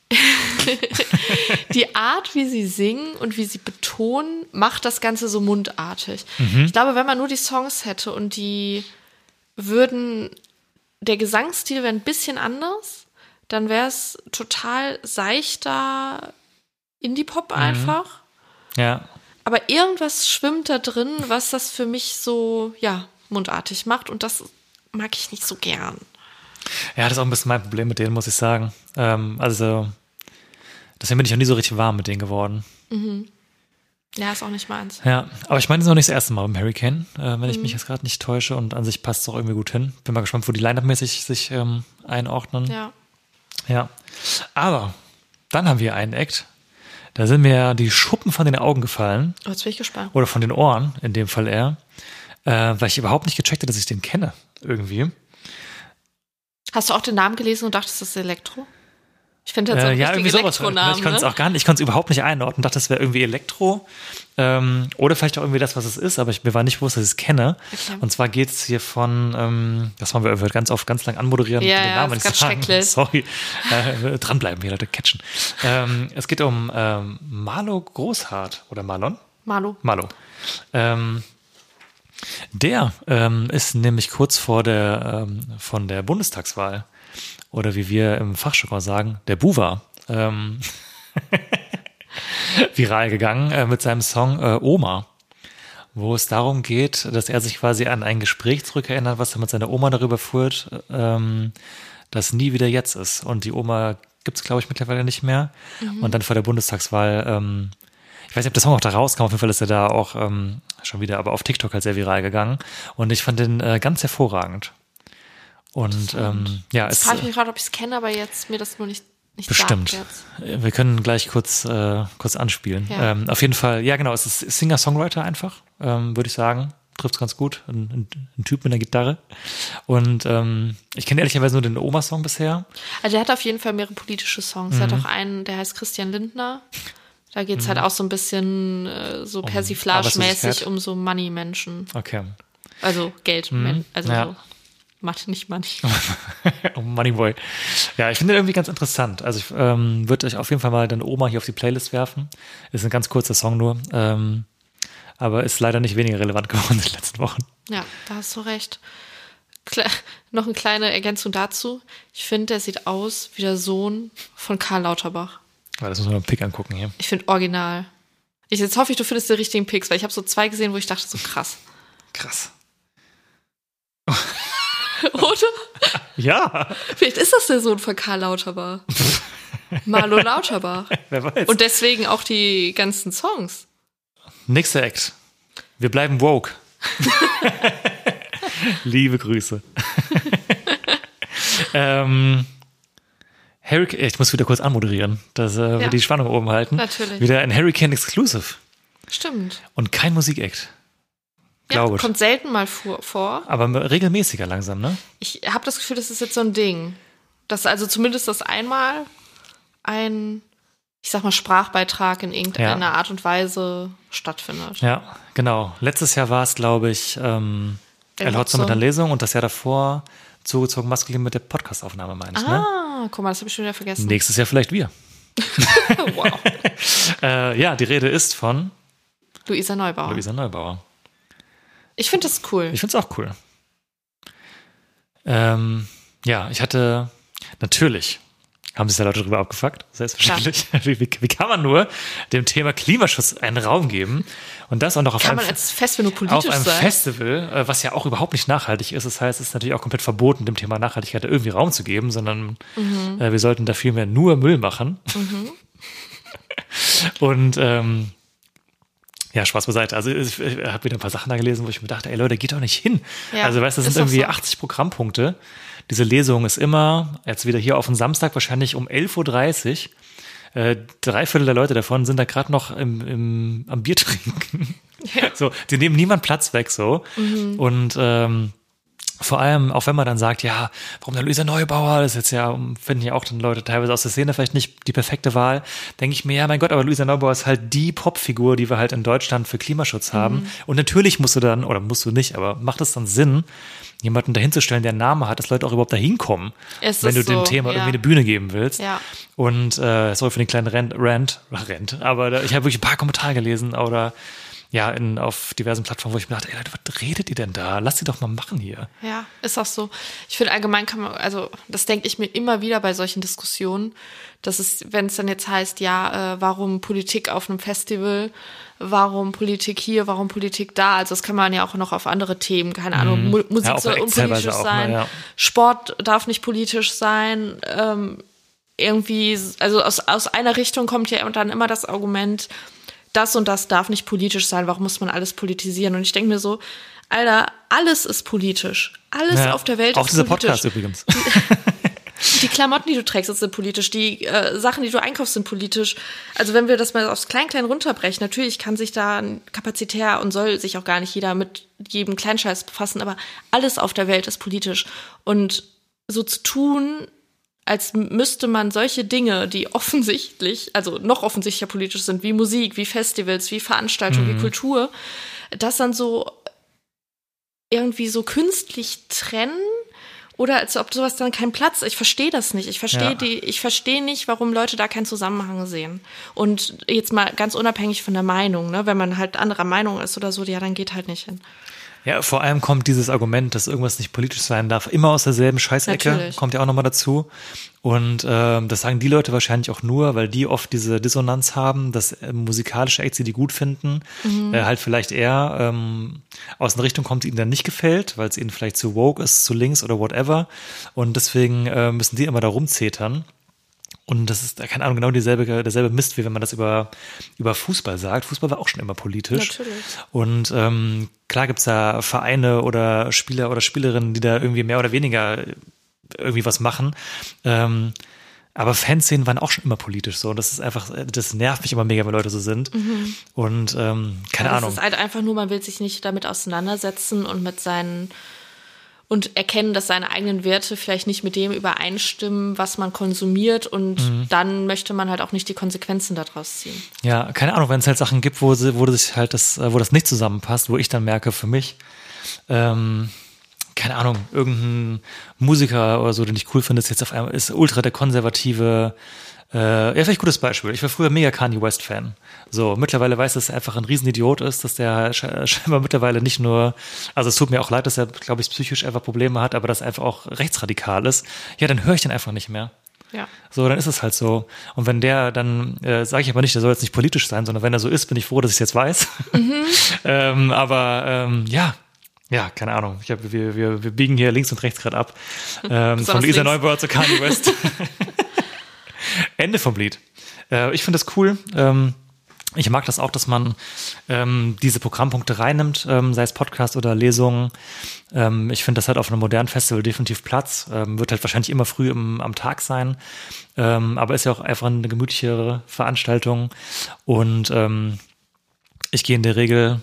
die Art, wie sie singen und wie sie betonen, macht das Ganze so mundartig. Mhm. Ich glaube, wenn man nur die Songs hätte und die würden, der Gesangsstil wäre ein bisschen anders, dann wäre es total seichter Indie-Pop einfach. Ja. Aber irgendwas schwimmt da drin, was das für mich so, ja, mundartig macht. Und das mag ich nicht so gern. Ja, das ist auch ein bisschen mein Problem mit denen, muss ich sagen. Ähm, also, deswegen bin ich auch nie so richtig warm mit denen geworden. Ja, ist auch nicht meins. Ja, aber ich meine, das ist noch nicht das erste Mal beim Hurricane, äh, wenn ich mich jetzt gerade nicht täusche. Und an sich passt es auch irgendwie gut hin. Bin mal gespannt, wo die Line-Up-mäßig sich ähm, einordnen. Ja. Ja. Aber dann haben wir einen Act. Da sind mir die Schuppen von den Augen gefallen. Oh, jetzt bin ich gespannt. Oder von den Ohren, in dem Fall eher. Äh, weil ich überhaupt nicht gecheckt habe, dass ich den kenne. Irgendwie. Hast du auch den Namen gelesen und dachtest, das ist Elektro? Ich finde das so Äh, einen ja, irgendwie richtigen sowas. halt, ne? Elektronamen. Ich konnte es Ne? auch gar nicht, ich konnte es überhaupt nicht einordnen. Dachte, das wäre irgendwie Elektro. Ähm, oder vielleicht auch irgendwie das, was es ist, aber ich, mir war nicht bewusst, dass ich es kenne. Okay. Und zwar geht es hier von, ähm, das wollen wir irgendwie ganz oft ganz lang anmoderieren. Ja, den ja, Namen ist nicht ganz sagen. schrecklich. Sorry. Äh, dranbleiben, wir Leute catchen. Ähm, es geht um ähm, Marlo Großhardt oder Marlon? Marlo. Marlo. Ähm, der ähm, ist nämlich kurz vor der ähm, von der Bundestagswahl oder wie wir im Fachjargon sagen, der Buwa, ähm, viral gegangen äh, mit seinem Song äh, Oma, wo es darum geht, dass er sich quasi an ein Gespräch zurückerinnert, was er mit seiner Oma darüber führt, ähm, dass nie wieder jetzt ist. Und die Oma gibt es, glaube ich, mittlerweile nicht mehr. Und dann vor der Bundestagswahl, ähm, ich weiß nicht, ob der Song auch da rauskam, auf jeden Fall ist er da auch ähm, schon wieder, aber auf TikTok halt sehr viral gegangen. Und ich fand den äh, ganz hervorragend. Und ähm, ja, Jetzt es frage ich mich gerade, ob ich es kenne, aber jetzt mir das nur nicht, nicht bestimmt. sagt jetzt. Wir können gleich kurz, äh, kurz anspielen. Ja. Ähm, auf jeden Fall, ja genau, es ist Singer-Songwriter einfach, ähm, würde ich sagen. Trifft es ganz gut. Ein, ein, ein Typ mit einer Gitarre. Und ähm, ich kenne ehrlicherweise nur den Oma-Song bisher. Also er hat auf jeden Fall mehrere politische Songs. Mhm. Er hat auch einen, der heißt Christian Lindner. Da geht es halt auch so ein bisschen äh, so persiflagemäßig Arbeitslosigkeit. um so Money-Menschen. Okay. Also Geld, Mhm. also Ja. so. Macht nicht Money. Oh, Moneyboy. Ja, ich finde den irgendwie ganz interessant. Also ich ähm, würde euch auf jeden Fall mal dann Oma hier auf die Playlist werfen. Ist ein ganz kurzer Song nur. Ähm, aber ist leider nicht weniger relevant geworden in den letzten Wochen. Ja, da hast du recht. Kle noch eine kleine Ergänzung dazu. Ich finde, der sieht aus wie der Sohn von Karl Lauterbach. Ja, das muss man mal einen Pick angucken hier. Ich finde original. Ich, jetzt hoffe ich, du findest die richtigen Picks, weil ich habe so zwei gesehen, wo ich dachte, so krass. Krass. Oder? Ja, Vielleicht ist das der Sohn von Karl Lauterbach. Marlo Lauterbach. wer weiß. Und deswegen auch die ganzen Songs. Nächster Act. Wir bleiben woke. Liebe Grüße. ähm, Hurricane, ich muss wieder kurz anmoderieren, dass äh, Ja. wir die Spannung oben halten. Natürlich. Wieder ein Hurricane Exclusive Stimmt. und kein Musikact. Ja, Glaube ich. kommt selten mal vor. vor. Aber regelmäßiger langsam, ne? Ich habe das Gefühl, das ist jetzt so ein Ding. Dass also zumindest das einmal ein, ich sag mal, Sprachbeitrag in irgendeiner Ja. Art und Weise stattfindet. Ja, genau. Letztes Jahr war es, glaube ich, ähm, El El Hotzo mit Hotzo. einer Lesung und das Jahr davor zugezogen maskulin mit der Podcastaufnahme, meine ich, ne? Ah, guck mal, das habe ich schon wieder vergessen. Nächstes Jahr vielleicht wir. Wow. Äh, ja, die Rede ist von Luisa Neubauer. Luisa Neubauer. Ich finde das cool. Ich finde es auch cool. Ähm, ja, ich hatte natürlich, haben sich da Leute drüber abgefuckt, selbstverständlich. Wie, wie, wie kann man nur dem Thema Klimaschutz einen Raum geben und das auch noch auf Kann einem, man als Fest, wenn du auf politisch einem sein? Festival, äh, was ja auch überhaupt nicht nachhaltig ist. Das heißt, es ist natürlich auch komplett verboten, dem Thema Nachhaltigkeit irgendwie Raum zu geben, sondern Mhm. äh, wir sollten da vielmehr nur Müll machen. Und ähm, ja, Spaß beiseite. Also ich, ich habe wieder ein paar Sachen da gelesen, wo ich mir dachte, ey Leute, geht doch nicht hin. Ja, also weißt du, das ist sind doch irgendwie so. achtzig Programmpunkte. Diese Lesung ist immer, jetzt wieder hier auf den Samstag, wahrscheinlich um elf Uhr dreißig. Äh, drei Viertel der Leute davon sind da gerade noch im, im, am Bier trinken. So, die nehmen niemand Platz weg so. Mhm. Und ähm, vor allem, auch wenn man dann sagt, ja, warum der Luisa Neubauer, das ist jetzt ja, finden ja auch dann Leute teilweise aus der Szene vielleicht nicht die perfekte Wahl, denke ich mir, ja, mein Gott, aber Luisa Neubauer ist halt die Popfigur, die wir halt in Deutschland für Klimaschutz haben. Mhm. Und natürlich musst du dann, oder musst du nicht, aber macht es dann Sinn, jemanden dahinzustellen, der einen Namen hat, dass Leute auch überhaupt dahin kommen, Es wenn du ist dem so, Thema ja. irgendwie eine Bühne geben willst. Ja. Und äh, sorry für den kleinen Rant, Rant, Rant aber da, ich habe wirklich ein paar Kommentare gelesen oder ja, in, auf diversen Plattformen, wo ich mir dachte, ey Leute, was redet ihr denn da? Lass sie doch mal machen hier. Ja, ist auch so. Ich finde allgemein kann man, also das denke ich mir immer wieder bei solchen Diskussionen, dass es, wenn es dann jetzt heißt, ja, äh, warum Politik auf einem Festival, warum Politik hier, warum Politik da, also das kann man ja auch noch auf andere Themen, keine Ahnung, Mu- Musik Ja, auf soll der Act teilweise unpolitisch auch, sein, ne, ja. Sport darf nicht politisch sein, ähm, irgendwie, also aus, aus einer Richtung kommt ja dann immer das Argument, das und das darf nicht politisch sein, warum muss man alles politisieren? Und ich denke mir so, Alter, alles ist politisch. Alles Ja, auf der Welt auch ist dieser politisch. Podcast übrigens. Die Klamotten, die du trägst, sind politisch. Die äh, Sachen, die du einkaufst, sind politisch. Also wenn wir das mal aufs Klein-Klein runterbrechen, natürlich kann sich da kapazitär und soll sich auch gar nicht jeder mit jedem Kleinscheiß befassen, aber alles auf der Welt ist politisch. Und so zu tun, als müsste man solche Dinge, die offensichtlich, also noch offensichtlicher politisch sind, wie Musik, wie Festivals, wie Veranstaltungen, Mhm. wie Kultur, das dann so irgendwie so künstlich trennen oder als ob sowas dann keinen Platz. Ich verstehe das nicht. Ich verstehe Ja. die, ich verstehe nicht, warum Leute da keinen Zusammenhang sehen. Und jetzt mal ganz unabhängig von der Meinung, ne, wenn man halt anderer Meinung ist oder so, ja, dann geht halt nicht hin. Ja, vor allem kommt dieses Argument, dass irgendwas nicht politisch sein darf, immer aus derselben Scheißecke, Natürlich. kommt ja auch nochmal dazu. Und ähm, das sagen die Leute wahrscheinlich auch nur, weil die oft diese Dissonanz haben, dass äh, musikalische Acts, die die gut finden, Mhm. äh, halt vielleicht eher ähm, aus einer Richtung kommt, die ihnen dann nicht gefällt, weil es ihnen vielleicht zu woke ist, zu links oder whatever. Und deswegen äh, müssen die immer da rumzetern. Und das ist, keine Ahnung, genau dieselbe, derselbe Mist, wie wenn man das über, über Fußball sagt. Fußball war auch schon immer politisch. Natürlich. Und ähm, klar gibt's da Vereine oder Spieler oder Spielerinnen, die da irgendwie mehr oder weniger irgendwie was machen. Ähm, aber Fanszenen waren auch schon immer politisch so. Und das ist einfach, das nervt mich immer mega, wenn Leute so sind. Mhm. Und ähm, keine Ja, Ahnung. Das ist halt einfach nur, man will sich nicht damit auseinandersetzen und mit seinen und erkennen, dass seine eigenen Werte vielleicht nicht mit dem übereinstimmen, was man konsumiert und Mhm. dann möchte man halt auch nicht die Konsequenzen daraus ziehen. Ja, keine Ahnung, wenn es halt Sachen gibt, wo sie, wo sich halt das, wo das nicht zusammenpasst, wo ich dann merke für mich, ähm, keine Ahnung, irgendein Musiker oder so, den ich cool finde, ist jetzt auf einmal, ist ultra der konservative, äh, ja, vielleicht gutes Beispiel. Ich war früher mega Kanye West Fan. So, mittlerweile weiß, dass er einfach ein Riesenidiot ist, dass der sche- scheinbar mittlerweile nicht nur, also es tut mir auch leid, dass er, glaube ich, psychisch einfach Probleme hat, aber dass er einfach auch rechtsradikal ist. Ja, dann höre ich den einfach nicht mehr. Ja. So, dann ist es halt so. Und wenn der dann, äh, sage ich aber nicht, der soll jetzt nicht politisch sein, sondern wenn er so ist, bin ich froh, dass ich es jetzt weiß. Mhm. ähm, aber ähm, ja, ja, keine Ahnung. Ich hab, wir, wir, wir biegen hier links und rechts gerade ab. Ähm, von Besonders Luisa links. Neubauer zu Kanye West. Ende vom Lied. Äh, ich finde das cool. Ähm, Ich mag das auch, dass man ähm, diese Programmpunkte reinnimmt, ähm, sei es Podcast oder Lesungen. Ähm, ich finde, das hat auf einem modernen Festival definitiv Platz. Ähm, wird halt wahrscheinlich immer früh im, am Tag sein. Ähm, aber ist ja auch einfach eine gemütlichere Veranstaltung. Und ähm, ich gehe in der Regel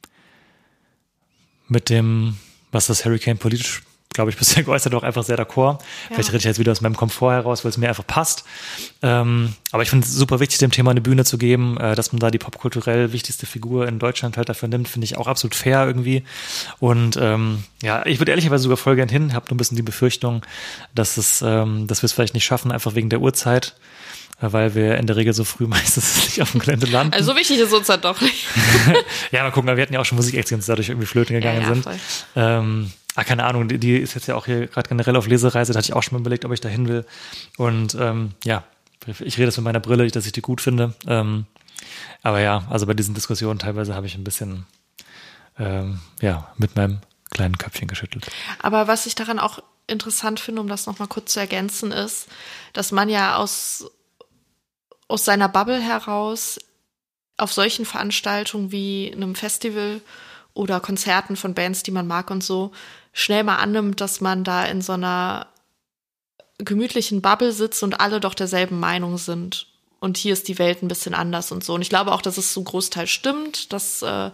mit dem, was das Hurricane politisch, glaube ich, bisher geäußert, auch einfach sehr d'accord. Ja. Vielleicht rede ich jetzt wieder aus meinem Komfort heraus, weil es mir einfach passt. Ähm, aber ich finde es super wichtig, dem Thema eine Bühne zu geben, äh, dass man da die popkulturell wichtigste Figur in Deutschland halt dafür nimmt, finde ich auch absolut fair irgendwie. Und ähm, ja, ich würde ehrlicherweise sogar voll gern hin, habe nur ein bisschen die Befürchtung, dass es, ähm, dass wir es vielleicht nicht schaffen, einfach wegen der Uhrzeit, äh, weil wir in der Regel so früh meistens nicht auf dem Gelände landen. Also so wichtig ist uns dann doch nicht. Ja, mal gucken, wir hatten ja auch schon Musikacts, die dadurch irgendwie flöten gegangen ja, ja, sind. Voll. Ähm, Ah, keine Ahnung, die, die ist jetzt ja auch hier gerade generell auf Lesereise, da hatte ich auch schon mal überlegt, ob ich da hin will. Und ähm, ja, ich rede jetzt mit meiner Brille, dass ich die gut finde. Ähm, aber ja, also bei diesen Diskussionen teilweise habe ich ein bisschen ähm, ja, mit meinem kleinen Köpfchen geschüttelt. Aber was ich daran auch interessant finde, um das nochmal kurz zu ergänzen, ist, dass man ja aus, aus seiner Bubble heraus auf solchen Veranstaltungen wie einem Festival oder Konzerten von Bands, die man mag und so, schnell mal annimmt, dass man da in so einer gemütlichen Bubble sitzt und alle doch derselben Meinung sind. Und hier ist die Welt ein bisschen anders und so. Und ich glaube auch, dass es zum Großteil stimmt, dass, äh,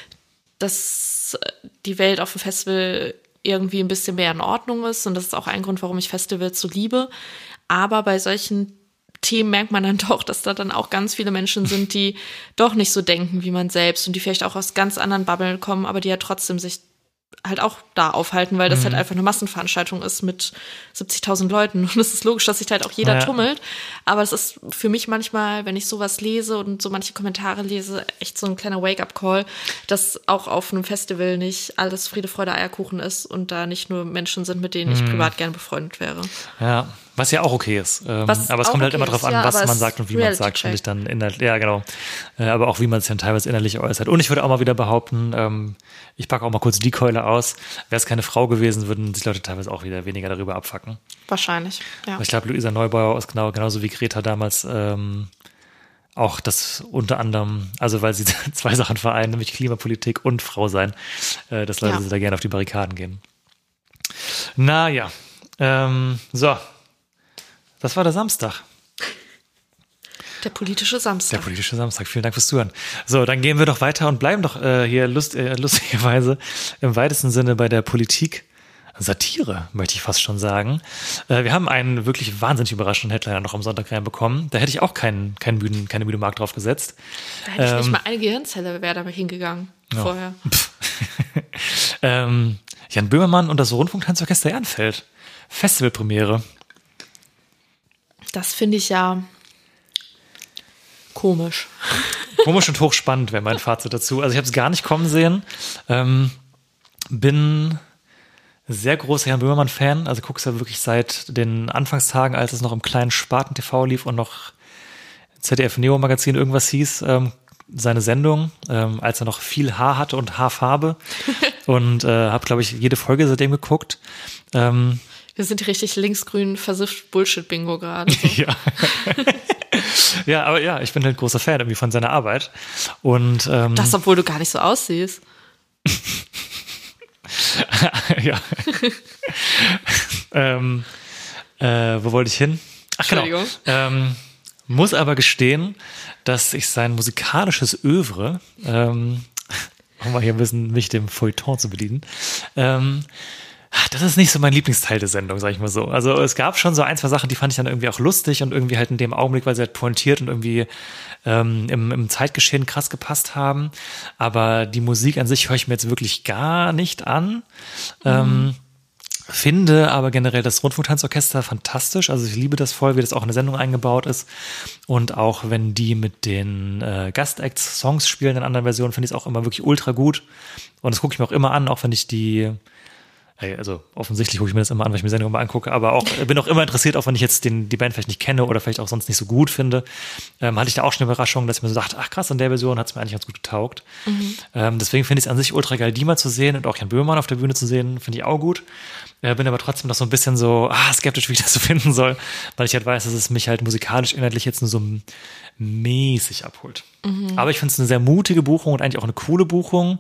dass die Welt auf dem Festival irgendwie ein bisschen mehr in Ordnung ist. Und das ist auch ein Grund, warum ich Festivals so liebe. Aber bei solchen Themen merkt man dann doch, dass da dann auch ganz viele Menschen sind, die doch nicht so denken wie man selbst und die vielleicht auch aus ganz anderen Bubblen kommen, aber die ja trotzdem sich halt auch da aufhalten, weil das mhm. halt einfach eine Massenveranstaltung ist mit siebzigtausend Leuten. Und es ist logisch, dass sich da halt auch jeder ja. tummelt. Aber es ist für mich manchmal, wenn ich sowas lese und so manche Kommentare lese, echt so ein kleiner Wake-up-Call, dass auch auf einem Festival nicht alles Friede, Freude, Eierkuchen ist und da nicht nur Menschen sind, mit denen ich mhm. privat gern befreundet wäre. Ja, was ja auch okay ist. Ähm, aber es kommt halt okay immer drauf an, ja, was man sagt und wie man es sagt, finde ich dann inhaltlich. Ja, genau. Äh, aber auch wie man es dann teilweise innerlich äußert. Und ich würde auch mal wieder behaupten, ähm, ich packe auch mal kurz die Keule aus. Wäre es keine Frau gewesen, würden sich Leute teilweise auch wieder weniger darüber abfacken. Wahrscheinlich, ja. Aber ich glaube, Luisa Neubauer ist genau, genauso wie Greta damals ähm, auch das unter anderem, also weil sie zwei Sachen vereinen, nämlich Klimapolitik und Frau sein, äh, dass Leute ja. da gerne auf die Barrikaden gehen. Naja, ähm, so. Das war der Samstag. Der politische Samstag. Der politische Samstag. Vielen Dank fürs Zuhören. So, dann gehen wir doch weiter und bleiben doch äh, hier lust, äh, lustigerweise im weitesten Sinne bei der Politik. Satire, möchte ich fast schon sagen. Äh, wir haben einen wirklich wahnsinnig überraschenden Headliner noch am Sonntag reinbekommen. Da hätte ich auch keinen, keinen Bühnen, keine Bühne Mark drauf gesetzt. Da hätte ich ähm, nicht mal eine Gehirnzelle wäre da hingegangen ja. vorher. ähm, Jan Böhmermann und das Rundfunktanzorchester Ehrenfeld. Festivalpremiere. Das finde ich ja komisch. Komisch und hochspannend wäre mein Fazit dazu. Also ich habe es gar nicht kommen sehen. Ähm, bin sehr großer Jan Böhmermann-Fan. Also gucke es ja wirklich seit den Anfangstagen, als es noch im kleinen Spaten-T V lief und noch Z D F-Neo-Magazin irgendwas hieß, ähm, seine Sendung, ähm, als er noch viel Haar hatte und Haarfarbe. Und äh, habe, glaube ich, jede Folge seitdem geguckt. Ähm, Wir sind richtig linksgrün versifft Bullshit-Bingo gerade. So. Ja. Ja, aber ja, ich bin halt großer Fan irgendwie von seiner Arbeit. Und ähm, das, obwohl du gar nicht so aussiehst. Ja. ähm, äh, wo wollte ich hin? Ach genau. Ähm, muss aber gestehen, dass ich sein musikalisches Övre, ähm, um mal hier ein bisschen mich dem Feuilleton zu bedienen, ähm, das ist nicht so mein Lieblingsteil der Sendung, sag ich mal so. Also es gab schon so ein, zwei Sachen, die fand ich dann irgendwie auch lustig und irgendwie halt in dem Augenblick, weil sie halt pointiert und irgendwie ähm, im, im Zeitgeschehen krass gepasst haben. Aber die Musik an sich höre ich mir jetzt wirklich gar nicht an. Mhm. Ähm, finde aber generell das Rundfunktanzorchester fantastisch. Also ich liebe das voll, wie das auch in der Sendung eingebaut ist. Und auch wenn die mit den äh, Gastacts Songs spielen in anderen Versionen, finde ich es auch immer wirklich ultra gut. Und das gucke ich mir auch immer an, auch wenn ich die Hey, also offensichtlich gucke ich mir das immer an, weil ich mir Sendungen mal angucke, aber auch bin auch immer interessiert, auch wenn ich jetzt den, die Band vielleicht nicht kenne oder vielleicht auch sonst nicht so gut finde, ähm, hatte ich da auch schon eine Überraschung, dass ich mir so dachte, ach krass, an der Version hat es mir eigentlich ganz gut getaugt. Mhm. Ähm, deswegen finde ich es an sich ultra geil, die mal zu sehen und auch Jan Böhmermann auf der Bühne zu sehen, finde ich auch gut. Äh, bin aber trotzdem noch so ein bisschen so ah, skeptisch, wie ich das so finden soll, weil ich halt weiß, dass es mich halt musikalisch inhaltlich jetzt nur so mäßig abholt. Mhm. Aber ich finde es eine sehr mutige Buchung und eigentlich auch eine coole Buchung.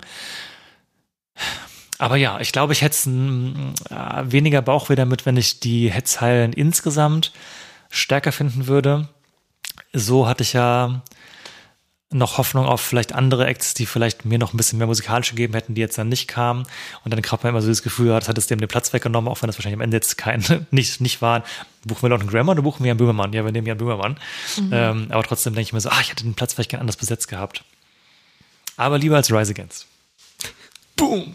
Aber ja, ich glaube, ich hätte äh, weniger Bauchweh damit, wenn ich die Hetzheilen insgesamt stärker finden würde. So hatte ich ja noch Hoffnung auf vielleicht andere Acts, die vielleicht mir noch ein bisschen mehr musikalisch gegeben hätten, die jetzt dann nicht kamen. Und dann kriegt man immer so das Gefühl, ja, das hat es dem den Platz weggenommen, auch wenn das wahrscheinlich am Ende jetzt kein, nicht, nicht war. Buchen wir London Grammar oder buchen wir Jan Böhmermann? Ja, wir nehmen Jan Böhmermann. Mhm. Ähm, aber trotzdem denke ich mir so, ah, ich hätte den Platz vielleicht gerne anders besetzt gehabt. Aber lieber als Rise Against. Boom!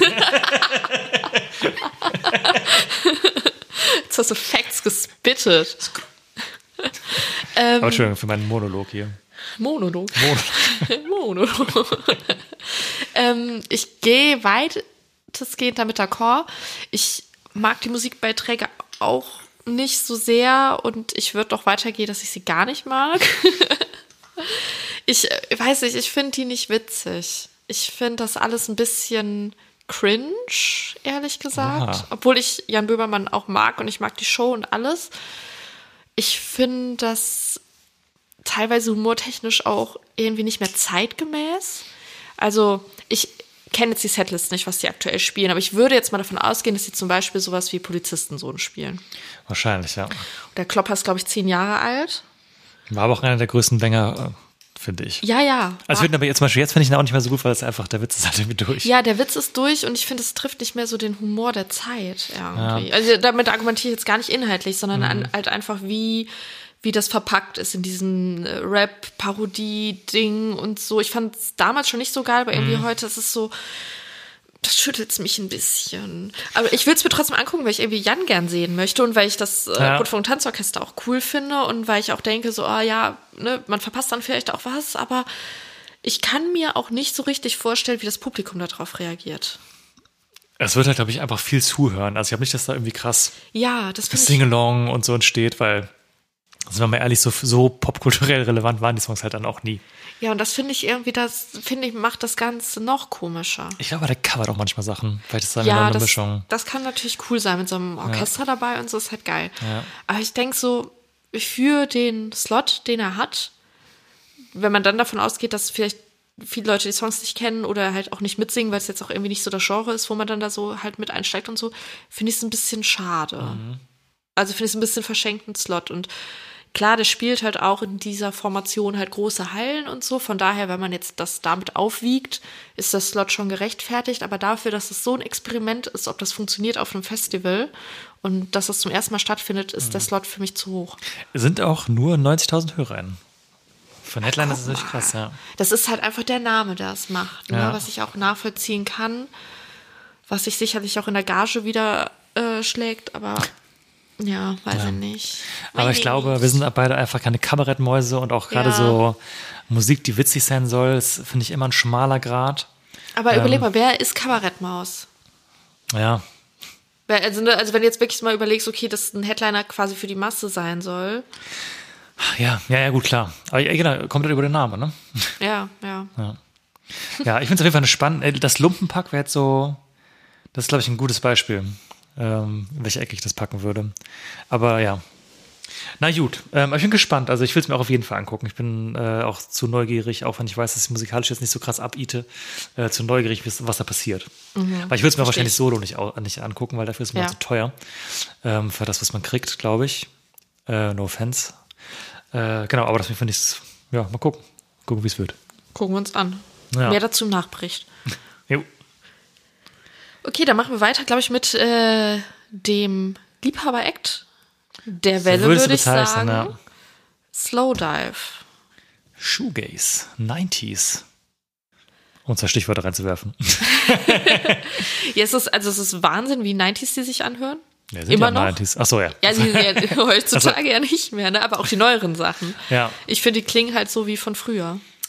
Jetzt hast du Facts gespittet. ähm, Aber Entschuldigung für meinen Monolog hier. Monolog. Monolog. Monolog. ähm, ich gehe weitestgehend damit d'accord. Ich mag die Musikbeiträge auch nicht so sehr und ich würde doch weitergehen, dass ich sie gar nicht mag. ich weiß nicht, ich finde die nicht witzig. Ich finde das alles ein bisschen cringe, ehrlich gesagt. Aha. Obwohl ich Jan Böhmermann auch mag und ich mag die Show und alles. Ich finde das teilweise humortechnisch auch irgendwie nicht mehr zeitgemäß. Also ich kenne jetzt die Setlist nicht, was die aktuell spielen, aber ich würde jetzt mal davon ausgehen, dass sie zum Beispiel sowas wie Polizistensohn spielen. Wahrscheinlich, ja. Der Klopper ist, glaube ich, zehn Jahre alt. War aber auch einer der größten Banger, finde ich. Ja, ja. Also wird aber jetzt zum Beispiel, jetzt finde ich ihn auch nicht mehr so gut, weil es einfach, der Witz ist halt irgendwie durch. Ja, der Witz ist durch und ich finde, es trifft nicht mehr so den Humor der Zeit irgendwie. Ja. Also damit argumentiere ich jetzt gar nicht inhaltlich, sondern mhm. an, halt einfach wie, wie das verpackt ist in diesem Rap-Parodie-Ding und so. Ich fand es damals schon nicht so geil, aber irgendwie mhm. heute ist es so, das schüttelt mich ein bisschen. Aber ich will es mir trotzdem angucken, weil ich irgendwie Jan gern sehen möchte und weil ich das äh, ja. Rundfunk- und Tanzorchester auch cool finde und weil ich auch denke, so, ah ja, ne, man verpasst dann vielleicht auch was, aber ich kann mir auch nicht so richtig vorstellen, wie das Publikum darauf reagiert. Es wird halt, glaube ich, einfach viel zuhören. Also ich habe nicht, dass da irgendwie krass ja, das das Sing-Along und so entsteht, weil, sind wir mal ehrlich, so, so popkulturell relevant waren die Songs halt dann auch nie. Ja, und das finde ich irgendwie, das finde ich, macht das Ganze noch komischer. Ich glaube, der covert auch manchmal Sachen. Vielleicht ist da ja, eine das, Mischung. Das kann natürlich cool sein mit so einem Orchester ja. dabei und so, ist halt geil. Ja. Aber ich denke so, für den Slot, den er hat, wenn man dann davon ausgeht, dass vielleicht viele Leute die Songs nicht kennen oder halt auch nicht mitsingen, weil es jetzt auch irgendwie nicht so das Genre ist, wo man dann da so halt mit einsteigt und so, finde ich es ein bisschen schade. Mhm. Also finde ich es ein bisschen verschenkten Slot und klar, der spielt halt auch in dieser Formation halt große Hallen und so. Von daher, wenn man jetzt das damit aufwiegt, ist das Slot schon gerechtfertigt. Aber dafür, dass es so ein Experiment ist, ob das funktioniert auf einem Festival und dass das zum ersten Mal stattfindet, ist mhm. der Slot für mich zu hoch. Es sind auch nur neunzigtausend HörerInnen. Von Headline ist es natürlich krass, ja. Das ist halt einfach der Name, der es macht, ne? Ja. Was ich auch nachvollziehen kann, was sich sicherlich auch in der Gage wieder äh, schlägt, aber ja, weiß ja. ich nicht. Aber ich glaube, wir sind beide einfach keine Kabarettmäuse und auch gerade ja. so Musik, die witzig sein soll, das finde ich immer ein schmaler Grat. Aber ähm, überleg mal, wer ist Kabarettmaus? Ja. Also, also wenn du jetzt wirklich mal überlegst, okay, dass ein Headliner quasi für die Masse sein soll. Ja, ja, ja, gut, klar. Aber ja, genau, kommt halt über den Namen, ne? Ja, ja. Ja, ja ich finde es auf jeden Fall eine spannende, das Lumpenpack wäre jetzt so, das ist, glaube ich, ein gutes Beispiel, ähm, in welche Ecke ich das packen würde. Aber ja. Na gut, ähm, ich bin gespannt. Also ich will es mir auch auf jeden Fall angucken. Ich bin äh, auch zu neugierig, auch wenn ich weiß, dass ich musikalisch jetzt nicht so krass abiete, äh, zu neugierig, was da passiert. Mhm, weil ich will es mir wahrscheinlich solo nicht, nicht angucken, weil dafür ist es mir ja. zu teuer. Ähm, für das, was man kriegt, glaube ich. Äh, no offense. Äh, genau, aber deswegen finde ich es, ja, mal gucken. Gucken, wie es wird. Gucken wir uns an. Ja. Mehr dazu im Nachbericht. Jo. Okay, dann machen wir weiter, glaube ich, mit äh, dem Liebhaber-Act der Welle, so würde ich sagen. Ja. Slowdive. Shoegaze, neunziger. Um zwei Stichworte reinzuwerfen. Ja, es ist, also es ist Wahnsinn, wie neunziger die sich anhören. Ja, sind Immer ja noch. neunziger. Ach so, ja. Ja, sie sind ja heutzutage also, ja nicht mehr, ne? Aber auch die neueren Sachen. Ja. Ich finde, die klingen halt so wie von früher.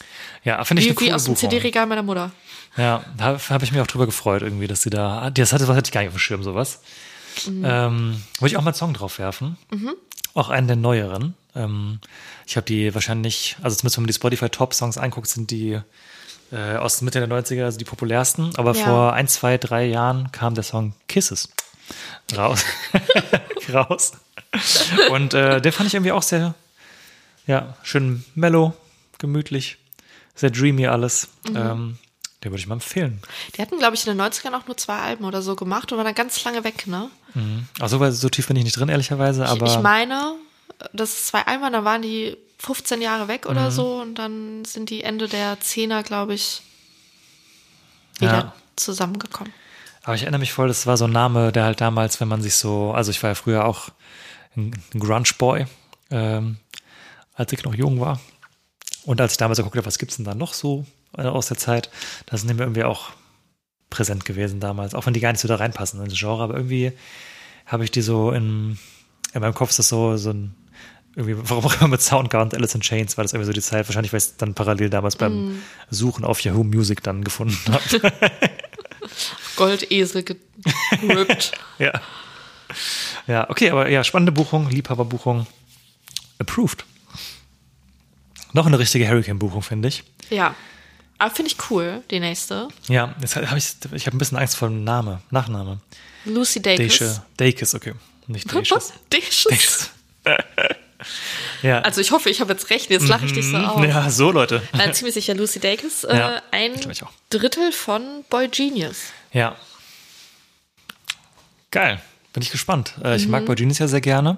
Ja, finde ich Wie, eine coole wie aus dem Buchung. C D-Regal meiner Mutter. Ja, da habe ich mich auch drüber gefreut irgendwie, dass sie da, das hatte, was hatte ich gar nicht auf dem Schirm, sowas. Mhm. Ähm, wollte ich auch mal einen Song drauf werfen. Mhm. Auch einen der neueren. Ähm, ich habe die wahrscheinlich, also zumindest wenn man die Spotify-Top-Songs anguckt, sind die äh, aus Mitte der neunziger, also die populärsten. Aber Ja. vor ein, zwei, drei Jahren kam der Song Kisses raus. raus. Und äh, den fand ich irgendwie auch sehr, ja, schön mellow, gemütlich, sehr dreamy alles. Mhm. Ähm, den würde ich mal empfehlen. Die hatten, glaube ich, in den neunzigern auch nur zwei Alben oder so gemacht und waren dann ganz lange weg, ne? Mhm. Ach so, weil so tief bin ich nicht drin, ehrlicherweise. Aber Ich, ich meine, dass es zwei Alben waren, dann waren die fünfzehn Jahre weg oder mhm. so und dann sind die Ende der Zehner, glaube ich, wieder ja. zusammengekommen. Aber ich erinnere mich voll, das war so ein Name, der halt damals, wenn man sich so, also ich war ja früher auch ein, ein Grunge-Boy, ähm, als ich noch jung war. Und als ich damals so geguckt habe, was gibt's denn da noch so äh, aus der Zeit, da sind die mir irgendwie auch präsent gewesen damals, auch wenn die gar nicht so da reinpassen in das Genre, aber irgendwie habe ich die so in, in meinem Kopf ist das so, so ein, irgendwie, warum auch immer mit Soundgarden und Alice in Chains, war das irgendwie so die Zeit, wahrscheinlich, weil ich es dann parallel damals beim mm. Suchen auf Yahoo Music dann gefunden habe. Goldesel gerippt. ja. Ja, okay, aber ja, spannende Buchung, Liebhaberbuchung. Approved. Noch eine richtige Hurricane-Buchung, finde ich. Ja. Aber finde ich cool, die nächste. Ja, jetzt habe ich, ich habe ein bisschen Angst vor dem Namen, Nachname. Lucy Dacus. Dacus, okay. Nicht Dacus. Was? Dacus? ja. Also ich hoffe, ich habe jetzt recht, jetzt lache ich dich so auf. Ja, so Leute. Nein, ziemlich sicher Lucy Dacus. Ja, äh, ein Drittel von Boy Genius. Ja. Geil. Bin ich gespannt. Äh, ich mhm. mag Boy Genius ja sehr gerne.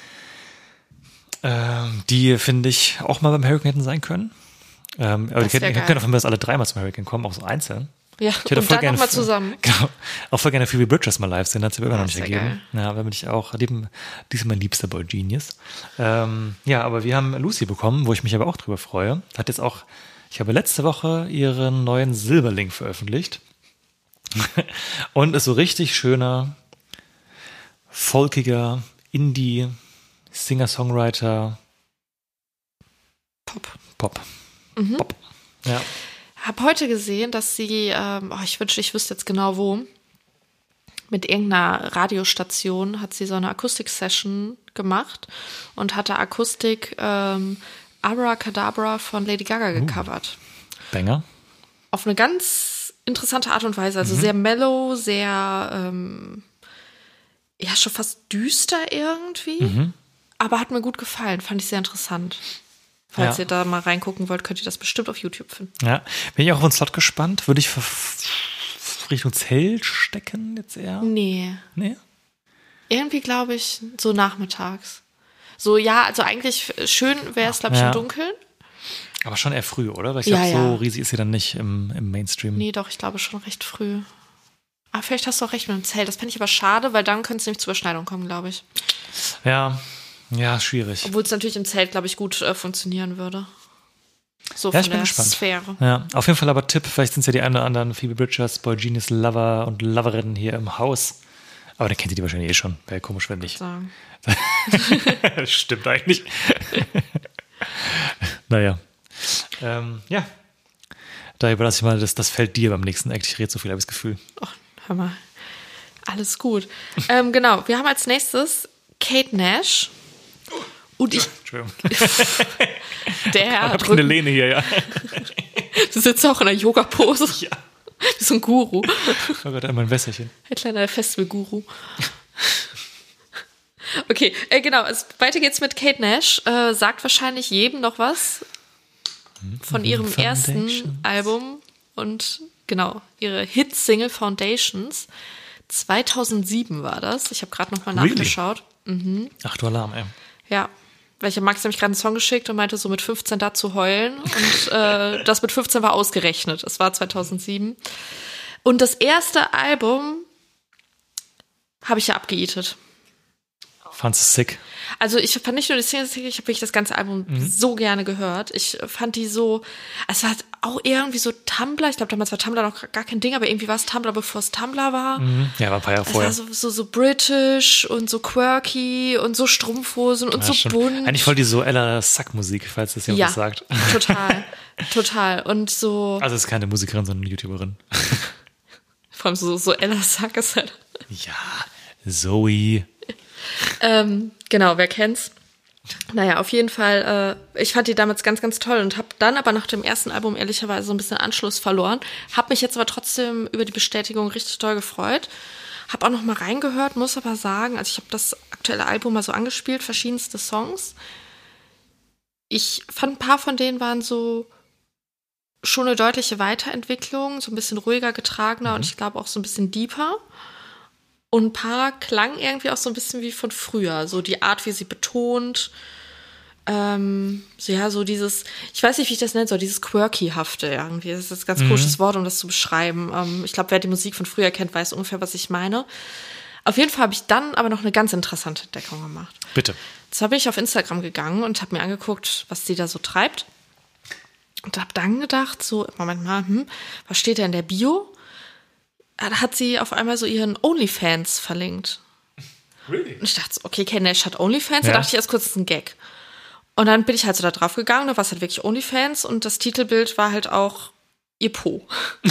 Ähm, die, finde ich, auch mal beim Hurricane hätten sein können. Ähm, aber ich hätte gerne, wenn wir das alle dreimal zum Hurricane kommen, auch so einzeln. Ja, ich hätte und dann nochmal zusammen. Genau. Auch voll gerne Phoebe Bridgers mal live sehen, hat sie mir immer noch nicht ergeben. Geil. Ja, wenn ich auch, die ist mein liebster Boy Genius. Ähm, ja, aber wir haben Lucy bekommen, wo ich mich aber auch drüber freue. Hat jetzt auch, ich habe letzte Woche ihren neuen Silberling veröffentlicht. Und ist so richtig schöner, folkiger, Indie, Singer-Songwriter, Pop. Pop. Mhm. Pop. Ja. Habe heute gesehen, dass sie, ähm, oh, ich wünschte, ich wüsste jetzt genau wo, mit irgendeiner Radiostation hat sie so eine Akustik-Session gemacht und hatte Akustik ähm, Abracadabra von Lady Gaga gecovert. Uh, Banger. Auf eine ganz interessante Art und Weise, also mhm. sehr mellow, sehr, ähm, ja, schon fast düster irgendwie, mhm. aber hat mir gut gefallen, fand ich sehr interessant. Falls ja. ihr da mal reingucken wollt, könnt ihr das bestimmt auf YouTube finden. Ja, bin ich auch auf den Slot gespannt. Würde ich Richtung Zelt stecken jetzt eher? Nee. Nee? Irgendwie glaube ich so nachmittags. So, ja, also eigentlich schön wäre es, glaube ich, ja. im Dunkeln. Aber schon eher früh, oder? Weil ich ja, glaube, ja. so riesig ist sie dann nicht im, im Mainstream. Nee, doch, ich glaube schon recht früh. Aber vielleicht hast du auch recht mit dem Zelt. Das fände ich aber schade, weil dann könnte es nämlich zur Überschneidung kommen, glaube ich. Ja, ja, schwierig. Obwohl es natürlich im Zelt, glaube ich, gut äh, funktionieren würde. So ja, von der Sphäre. Ja, auf jeden Fall aber Tipp, vielleicht sind es ja die einen oder anderen Phoebe Bridgers, Boy Genius Lover und Loverinnen hier im Haus. Aber dann kennt ihr die wahrscheinlich eh schon. Wäre komisch, wenn nicht. Sagen. Das stimmt eigentlich. Naja. Ähm, ja. Da überlasse ich mal das, das Feld dir beim nächsten Act. Ich rede so viel, habe ich das Gefühl. Ach, hör mal. Alles gut. ähm, genau, wir haben als nächstes Kate Nash. Und ich. Entschuldigung. Der Herr hat eine Lehne hier, ja. Du sitzt auch in einer Yoga-Pose. Ja. Du bist ein Guru. Oh Gott, einmal ein Wässerchen. Ein kleiner Festival-Guru. Okay, äh, genau. Also weiter geht's mit Kate Nash. Äh, sagt wahrscheinlich jedem noch was von ihrem ersten Album und genau, ihre Hit-Single Foundations. zweitausendsieben war das. Ich habe gerade nochmal really? nachgeschaut. Mhm. Ach du Alarm, ey. Ja, weil ich habe Max nämlich gerade einen Song geschickt und meinte so mit fünfzehn da zu heulen und äh, das mit fünfzehn war ausgerechnet. Es war zweitausendsieben. Und das erste Album habe ich ja abgeeatet. Fandst du sick? Also ich fand nicht nur die Single, ich habe wirklich das ganze Album mhm. so gerne gehört. Ich fand die so, es war auch irgendwie so Tumblr. Ich glaube, damals war Tumblr noch gar kein Ding, aber irgendwie war es Tumblr, bevor es Tumblr war. Mhm. Ja, war ein paar Jahre vorher. Es war so, so, so british und so quirky und so Strumpfhosen und ja, so stimmt. bunt. Eigentlich voll die so Ella Sack-Musik, falls das jemand ja, was sagt. Total, total. Und so. Also es ist keine Musikerin, sondern eine YouTuberin. Vor allem so, so Ella Sack ist halt. Ja, Zoe. Ähm, genau, wer kennt's? Naja, auf jeden Fall, äh, ich fand die damals ganz, ganz toll und habe dann aber nach dem ersten Album ehrlicherweise so ein bisschen Anschluss verloren. Habe mich jetzt aber trotzdem über die Bestätigung richtig doll gefreut. Habe auch noch mal reingehört, muss aber sagen, also ich habe das aktuelle Album mal so angespielt, verschiedenste Songs. Ich fand, ein paar von denen waren so schon eine deutliche Weiterentwicklung, so ein bisschen ruhiger getragener mhm. und ich glaube auch so ein bisschen deeper. Und ein paar klangen irgendwie auch so ein bisschen wie von früher. So die Art, wie sie betont. Ähm, so ja, so dieses, ich weiß nicht, wie ich das nennen soll, dieses Quirky-hafte irgendwie. Das ist ein ganz mhm. komisches Wort, um das zu beschreiben. Ähm, ich glaube, wer die Musik von früher kennt, weiß ungefähr, was ich meine. Auf jeden Fall habe ich dann aber noch eine ganz interessante Entdeckung gemacht. Bitte. Zwar bin ich auf Instagram gegangen und habe mir angeguckt, was sie da so treibt. Und habe dann gedacht, so, Moment mal, hm, was steht da in der Bio? Da hat sie auf einmal so ihren OnlyFans verlinkt. Really? Und ich dachte so, okay, Kate Nash hat OnlyFans. Ja. Da dachte ich erst kurz, das ist ein Gag. Und dann bin ich halt so da drauf gegangen, da war es halt wirklich OnlyFans und das Titelbild war halt auch ihr Po.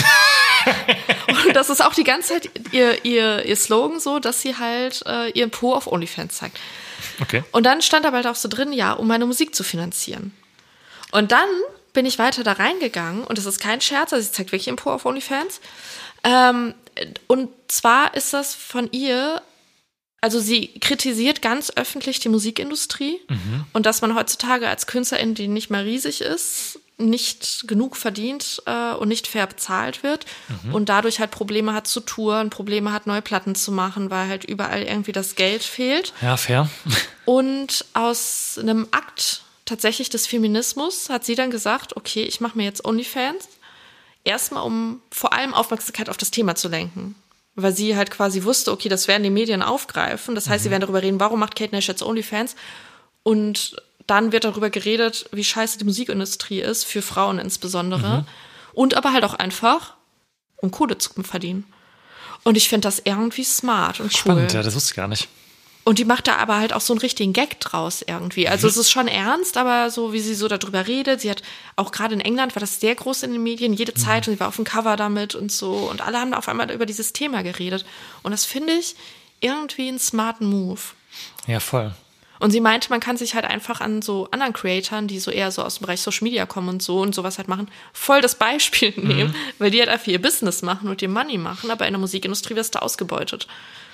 Und das ist auch die ganze Zeit ihr, ihr, ihr Slogan so, dass sie halt äh, ihren Po auf OnlyFans zeigt. Okay. Und dann stand aber halt auch so drin, ja, um meine Musik zu finanzieren. Und dann bin ich weiter da reingegangen und das ist kein Scherz, also sie zeigt wirklich ihren Po auf OnlyFans. Ähm, und zwar ist das von ihr, also sie kritisiert ganz öffentlich die Musikindustrie mhm. und dass man heutzutage als Künstlerin, die nicht mehr riesig ist, nicht genug verdient äh, und nicht fair bezahlt wird mhm. und dadurch halt Probleme hat zu touren, Probleme hat, neue Platten zu machen, weil halt überall irgendwie das Geld fehlt. Ja, fair. Und aus einem Akt tatsächlich des Feminismus hat sie dann gesagt, okay, ich mache mir jetzt OnlyFans. Erstmal, um vor allem Aufmerksamkeit auf das Thema zu lenken. Weil sie halt quasi wusste, okay, das werden die Medien aufgreifen. Das heißt, mhm. sie werden darüber reden, warum macht Kate Nash jetzt OnlyFans? Und dann wird darüber geredet, wie scheiße die Musikindustrie ist, für Frauen insbesondere. Mhm. Und aber halt auch einfach, um Kohle zu verdienen. Und ich finde das irgendwie smart und cool. Spannend, ja, das wusste ich gar nicht. Und die macht da aber halt auch so einen richtigen Gag draus irgendwie. Also mhm. es ist schon ernst, aber so wie sie so darüber redet, sie hat auch gerade in England war das sehr groß in den Medien, jede Zeitung, mhm. sie war auf dem Cover damit und so und alle haben da auf einmal über dieses Thema geredet. Und das finde ich irgendwie einen smarten Move. Ja, voll. Und sie meinte, man kann sich halt einfach an so anderen Creatoren, die so eher so aus dem Bereich Social Media kommen und so und sowas halt machen, voll das Beispiel nehmen, mhm. weil die halt einfach ihr Business machen und ihr Money machen, aber in der Musikindustrie wirst du ausgebeutet.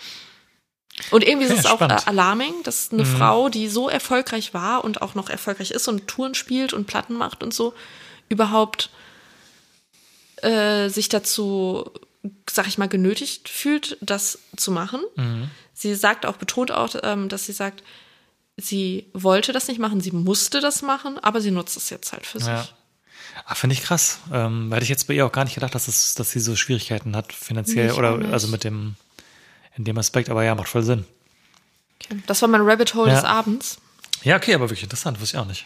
Und irgendwie okay, ist es auch spannend. alarming, dass eine mhm. Frau, die so erfolgreich war und auch noch erfolgreich ist und Touren spielt und Platten macht und so, überhaupt äh, sich dazu, sag ich mal, genötigt fühlt, das zu machen. Mhm. Sie sagt auch, betont auch, ähm, dass sie sagt, sie wollte das nicht machen, sie musste das machen, aber sie nutzt es jetzt halt für ja. sich. Ah, finde ich krass. Ähm, hätte ich jetzt bei ihr auch gar nicht gedacht, dass, es, dass sie so Schwierigkeiten hat, finanziell nicht oder also mit dem in dem Aspekt, aber ja, macht voll Sinn. Okay. Das war mein Rabbit Hole ja. des Abends. Ja, okay, aber wirklich interessant, wusste ich auch nicht.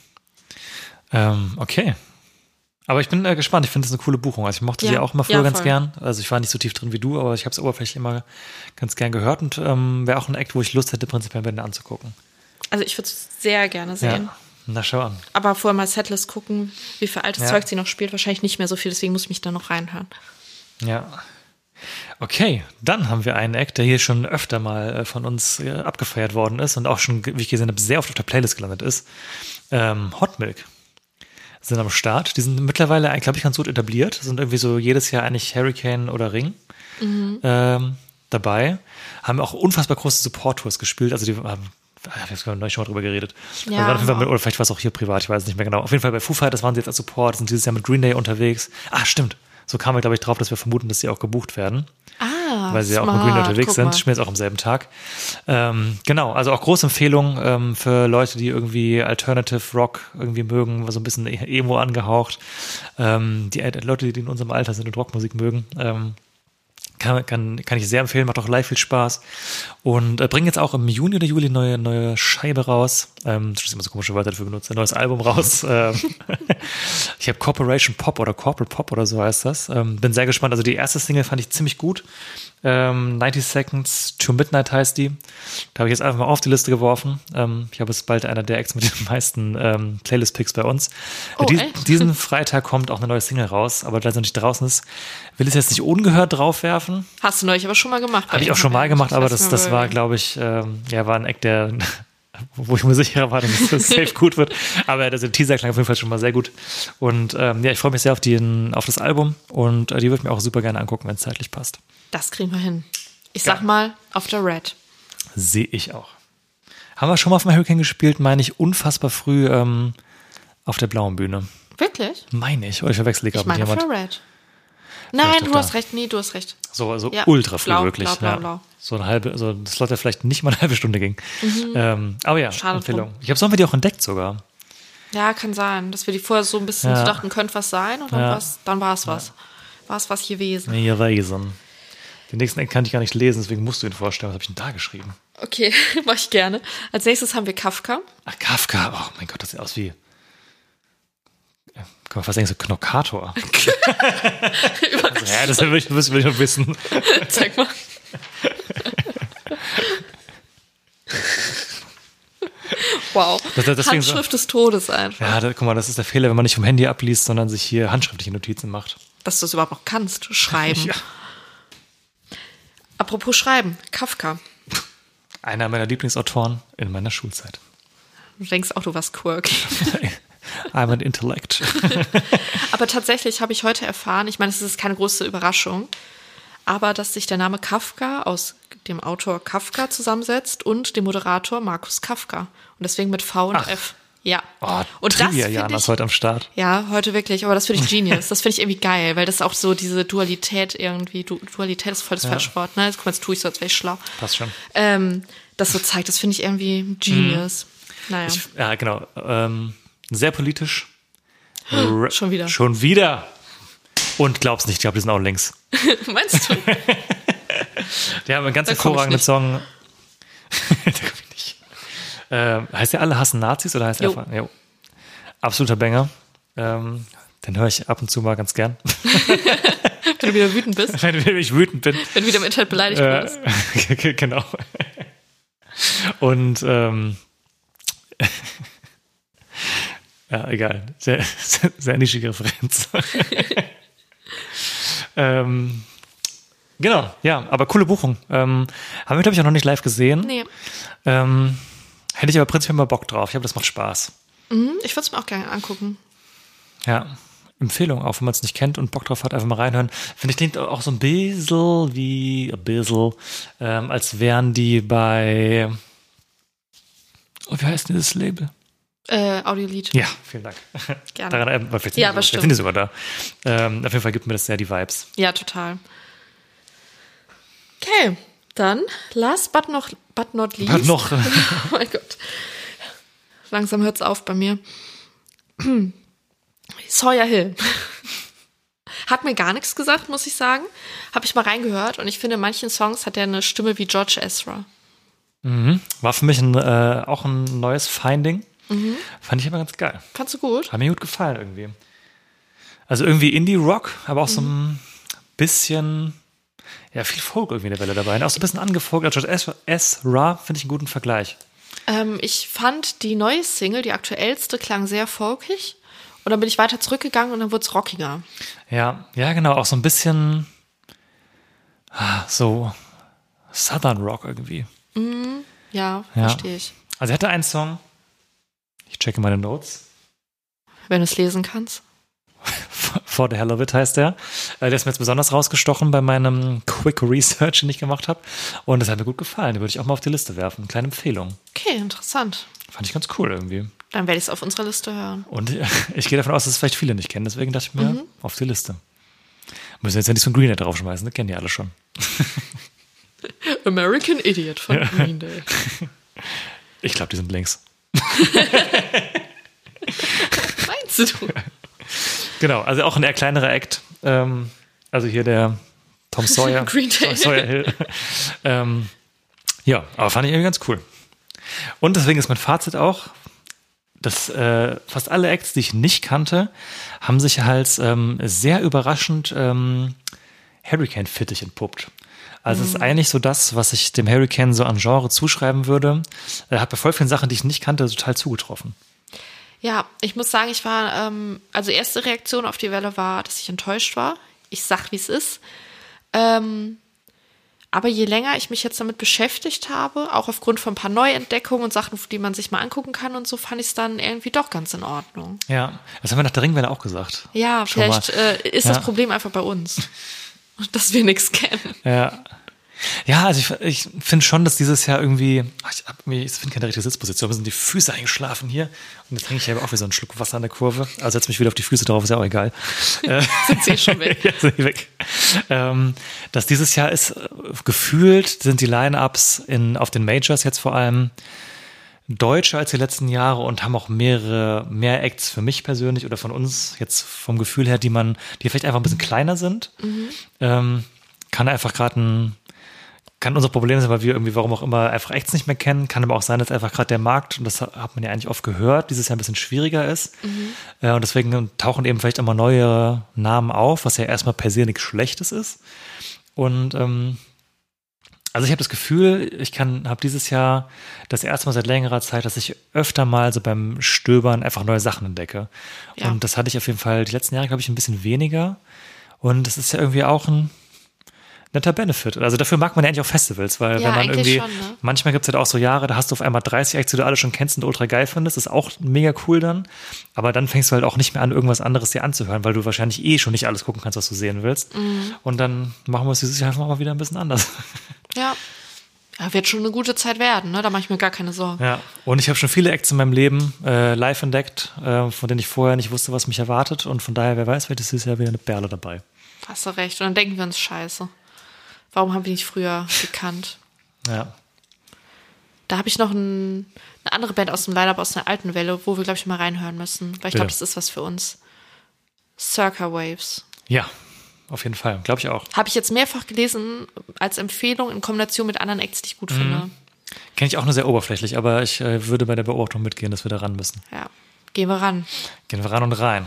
Ähm, okay. Aber ich bin äh, gespannt, ich finde das eine coole Buchung. Also ich mochte ja. sie auch immer früher ja, ganz gern. Also ich war nicht so tief drin wie du, aber ich habe es oberflächlich immer ganz gern gehört und ähm, wäre auch ein Act, wo ich Lust hätte, prinzipiell bei denen anzugucken. Also ich würde es sehr gerne sehen. Ja. Na, schau an. Aber vorher mal Setlist gucken, wie viel altes ja. Zeug sie noch spielt. Wahrscheinlich nicht mehr so viel, deswegen muss ich mich da noch reinhören. Ja. Okay, dann haben wir einen Act, der hier schon öfter mal von uns äh, abgefeiert worden ist und auch schon, wie ich gesehen habe, sehr oft auf der Playlist gelandet ist. Ähm, Hot Milk sind am Start. Die sind mittlerweile, glaube ich, ganz gut etabliert. Sind irgendwie so jedes Jahr eigentlich Hurricane oder Ring mhm. ähm, dabei. Haben auch unfassbar große Support-Tours gespielt. Also die haben, ich habe neulich schon mal drüber geredet. Ja, also auf jeden Fall mit, oder vielleicht war es auch hier privat, ich weiß es nicht mehr genau. Auf jeden Fall bei Foo Fighters waren sie jetzt als Support, sind dieses Jahr mit Green Day unterwegs. Ah, stimmt. So kamen wir, glaube ich, drauf, dass wir vermuten, dass sie auch gebucht werden. Ah, weil sie ja auch smart. mit Green Day unterwegs Guck sind. mal. Spielen jetzt auch am selben Tag. Ähm, genau, also auch große Empfehlung ähm, für Leute, die irgendwie Alternative Rock irgendwie mögen, so ein bisschen Emo angehaucht. Ähm, die äh, Leute, die in unserem Alter sind und Rockmusik mögen. Ähm, Kann, kann, kann ich sehr empfehlen, macht auch live viel Spaß. Und äh, bringen jetzt auch im Juni oder Juli neue, neue Scheibe raus. Ähm, das ist immer so komische Wörter dafür benutzt. Ein neues Album raus. ähm, ich habe Corporation Pop oder Corporate Pop oder so heißt das. Ähm, bin sehr gespannt. Also die erste Single fand ich ziemlich gut. Ähm, ninety Seconds to Midnight heißt die. Da habe ich jetzt einfach mal auf die Liste geworfen. Ähm, ich habe es bald einer der Acts mit den meisten ähm, Playlist-Picks bei uns. Oh, Die, echt? diesen Freitag kommt auch eine neue Single raus, aber da es noch nicht draußen ist, will ich es jetzt nicht ungehört draufwerfen. Hast du neulich aber schon mal gemacht. Habe ich auch schon mal gemacht, aber das, das war, glaube ich, ähm, ja, war ein Act, der, wo ich mir sicher war, dass es safe gut wird. Aber der Teaser klang auf jeden Fall schon mal sehr gut. Und ähm, ja, ich freue mich sehr auf, den, auf das Album und äh, die würde ich mir auch super gerne angucken, wenn es zeitlich passt. Das kriegen wir hin. Ich Geil. sag mal, auf der Red. Sehe ich auch. Haben wir schon mal auf dem Hurricane gespielt, meine ich, unfassbar früh ähm, auf der blauen Bühne. Wirklich? Meine ich, oder ich verwechsel Ich gerade mit meine auf jemand. der Red. Nein, Vielleicht du doch hast da. recht. Nee, du hast recht. So, also Ja, ultra früh, blau, wirklich. blau, blau, ja. blau. So eine halbe, also das Slot ja vielleicht nicht mal eine halbe Stunde ging. Mhm. Ähm, aber ja, Schade Empfehlung. drum. Ich habe Sommer die auch entdeckt sogar. Ja, kann sein, dass wir die vorher so ein bisschen Ja. so dachten, könnte was sein und dann Ja. war's, dann war es was. War es was gewesen. Nee, Wesen. Den nächsten Eck kann ich gar nicht lesen, deswegen musst du ihn vorstellen. Was habe ich denn da geschrieben? Okay, mache ich gerne. Als nächstes haben wir Kafka. Ach, Kafka. Oh mein Gott, das sieht aus wie. Ja, kann man fast sagen, so Knockator. also, ja, das will ich, das will ich noch wissen. Zeig mal. Wow. Das- das- deswegen so- Handschrift des Todes einfach. Ja, da, guck mal, das ist der Fehler, wenn man nicht vom Handy abliest, sondern sich hier handschriftliche Notizen macht. Dass du es überhaupt noch kannst, schreiben. Ja. Apropos Schreiben, Kafka. Einer meiner Lieblingsautoren in meiner Schulzeit. Du denkst auch, du warst quirky. I'm an Intellect. Aber tatsächlich habe ich heute erfahren, ich meine, es ist keine große Überraschung, aber dass sich der Name Kafka aus dem Autor Kafka zusammensetzt und dem Moderator Markus Kafka. Und deswegen mit V und Ach. F. Ja. Oh, und das Trivia, finde Jana ich, ist heute am Start. ja, heute wirklich, aber das finde ich genius. Das finde ich irgendwie geil, weil das auch so diese Dualität irgendwie, Du- Dualität ist voll das falsche Wort, ne? Jetzt, guck mal, jetzt tue ich so, als wäre ich schlau. Passt schon. Ähm, das so zeigt, das finde ich irgendwie genius. Naja, Ich, ja, genau. Ähm, sehr politisch. R- schon wieder. Schon wieder. Und glaub's nicht, ich glaube, die sind auch links. Meinst du? Die haben einen ganz Da komm ich hervorragenden nicht. Song. da komm ich nicht. Ähm, heißt der Alle hassen Nazis oder heißt der Jo. einfach? Jo. Absoluter Banger. Ähm, den höre ich ab und zu mal ganz gern. Wenn du wieder wütend bist, wenn ich wütend bin. wenn du wieder im Internet beleidigt wirst. Äh, genau. Und ähm, ja, egal. Sehr, sehr, sehr nischige Referenz. ähm, genau, ja, aber coole Buchung. Ähm, haben wir, glaube ich, auch noch nicht live gesehen. Nee. Ähm, hätte ich aber prinzipiell mal Bock drauf. Ich glaube, das macht Spaß. Mhm, ich würde es mir auch gerne angucken. Ja, Empfehlung, auch wenn man es nicht kennt und Bock drauf hat, einfach mal reinhören. Finde ich, klingt auch so ein bisschen wie, ein bisschen, ähm, als wären die bei, oh, wie heißt denn dieses Label? Äh, Audiolied. Ja, vielen Dank. Gerne. Daran, äh, vielleicht sind Ja, die, aber vielleicht stimmt. sind die sogar da. Ähm, auf jeden Fall gibt mir das sehr die Vibes. Ja, total. Okay, dann last but, noch, but not least. Hat noch, Oh mein Gott. Langsam hört's auf bei mir. Sawyer Hill. Hat mir gar nichts gesagt, muss ich sagen. Habe ich mal reingehört und ich finde, in manchen Songs hat er eine Stimme wie George Ezra. mhm. War für mich ein, äh, auch ein neues Finding. Mhm. Fand ich aber ganz geil. Fandst du gut? Hat mir gut gefallen irgendwie. Also irgendwie Indie-Rock, aber auch so ein bisschen, ja, viel Folk irgendwie in der Welle dabei. Auch so ein bisschen angefolgt. George Ezra, Ezra finde ich einen guten Vergleich. Ähm, ich fand die neue Single, die aktuellste, klang sehr folkig. Und dann bin ich weiter zurückgegangen und dann wurde es rockiger. Ja, ja, genau. Auch so ein bisschen ah, so Southern Rock irgendwie. Ja, Ja. verstehe ich. Also er hatte einen Song, ich checke meine Notes. Wenn du es lesen kannst. For the Hell of It heißt der. Äh, Der ist mir jetzt besonders rausgestochen bei meinem Quick Research, den ich gemacht habe. Und das hat mir gut gefallen. Den würde ich auch mal auf die Liste werfen. Eine kleine Empfehlung. Okay, interessant. Fand ich ganz cool irgendwie. Dann werde ich es auf unserer Liste hören. Und äh, ich gehe davon aus, dass es vielleicht viele nicht kennen. Deswegen dachte ich mir, auf die Liste. Müssen jetzt ja nicht so ein Green Day draufschmeißen. Das kennen die alle schon. American Idiot von Green Day. Ich glaube, die sind links. Meinst du? Genau, also auch ein eher kleinerer Act. Ähm, also hier der Tom Sawyer. Green Day. Tom Sawyer Hill. ähm, ja, aber fand ich irgendwie ganz cool. Und deswegen ist mein Fazit auch, dass äh, fast alle Acts, die ich nicht kannte, haben sich als ähm, sehr überraschend ähm, Hurricane-fittig entpuppt. Also es ist eigentlich so das, was ich dem Hurricane so an Genre zuschreiben würde. Er hat bei voll vielen Sachen, die ich nicht kannte, total zugetroffen. Ja, ich muss sagen, ich war, ähm, also erste Reaktion auf die Welle war, dass ich enttäuscht war. Ich sag, wie es ist. Ähm, aber je länger ich mich jetzt damit beschäftigt habe, auch aufgrund von ein paar Neuentdeckungen und Sachen, die man sich mal angucken kann und so, fand ich es dann irgendwie doch ganz in Ordnung. Ja, das haben wir nach der Ringwelle auch gesagt. Ja, Schon vielleicht äh, ist ja. das Problem einfach bei uns, dass wir nichts kennen. Ja. Ja, also ich, ich finde schon, dass dieses Jahr irgendwie, ach, ich, hab mir- ich finde keine richtige Sitzposition, aber sind die Füße eingeschlafen hier und jetzt trinke ich aber auch wie so einen Schluck Wasser an der Kurve. Also setz mich wieder auf die Füße drauf, ist ja auch egal. Sind sie schon weg. Ja, sind die weg. Ähm, dass dieses Jahr ist, äh, gefühlt sind die Line-Ups in, auf den Majors jetzt vor allem deutscher als die letzten Jahre und haben auch mehrere, mehr Acts für mich persönlich oder von uns jetzt vom Gefühl her, die man, die vielleicht einfach ein bisschen kleiner sind. Ähm, kann einfach gerade ein Kann unser Problem sein, weil wir irgendwie, warum auch immer, einfach Acts nicht mehr kennen. Kann aber auch sein, dass einfach gerade der Markt, und das hat man ja eigentlich oft gehört, dieses Jahr ein bisschen schwieriger ist. Mhm. Äh, und deswegen tauchen eben vielleicht immer neue Namen auf, was ja erstmal per se nichts Schlechtes ist. Und ähm, also ich habe das Gefühl, ich kann, habe dieses Jahr das erste Mal seit längerer Zeit, dass ich öfter mal so beim Stöbern einfach neue Sachen entdecke. Ja. Und das hatte ich auf jeden Fall die letzten Jahre, glaube ich, ein bisschen weniger. Und das ist ja irgendwie auch ein netter Benefit. Also dafür mag man ja eigentlich auch Festivals, weil Ja, wenn man eigentlich irgendwie, schon, ne? manchmal gibt es halt auch so Jahre, da hast du auf einmal dreißig Acts, die du alle schon kennst und ultra geil findest, das ist auch mega cool dann, aber dann fängst du halt auch nicht mehr an, irgendwas anderes dir anzuhören, weil du wahrscheinlich eh schon nicht alles gucken kannst, was du sehen willst. Mhm. Und dann machen wir es dieses Jahr einfach mal wieder ein bisschen anders. Ja. Ja, wird schon eine gute Zeit werden, ne? Da mache ich mir gar keine Sorgen. Ja, und ich habe schon viele Acts in meinem Leben äh, live entdeckt, äh, von denen ich vorher nicht wusste, was mich erwartet, und von daher, wer weiß, vielleicht ist dieses Jahr wieder eine Perle dabei. Hast du recht. Und dann denken wir uns, scheiße. Warum haben wir nicht früher gekannt? Ja. Da habe ich noch ein, eine andere Band aus dem Line-Up aus einer alten Welle, wo wir, glaube ich, mal reinhören müssen. Weil ich Bitte. glaube, das ist was für uns. Circa Waves. Ja, auf jeden Fall, glaube ich auch. Habe ich jetzt mehrfach gelesen als Empfehlung in Kombination mit anderen Acts, die ich gut Mhm. finde. Kenne ich auch nur sehr oberflächlich, aber ich äh, würde bei der Beobachtung mitgehen, dass wir da ran müssen. Ja, gehen wir ran. Gehen wir ran und rein.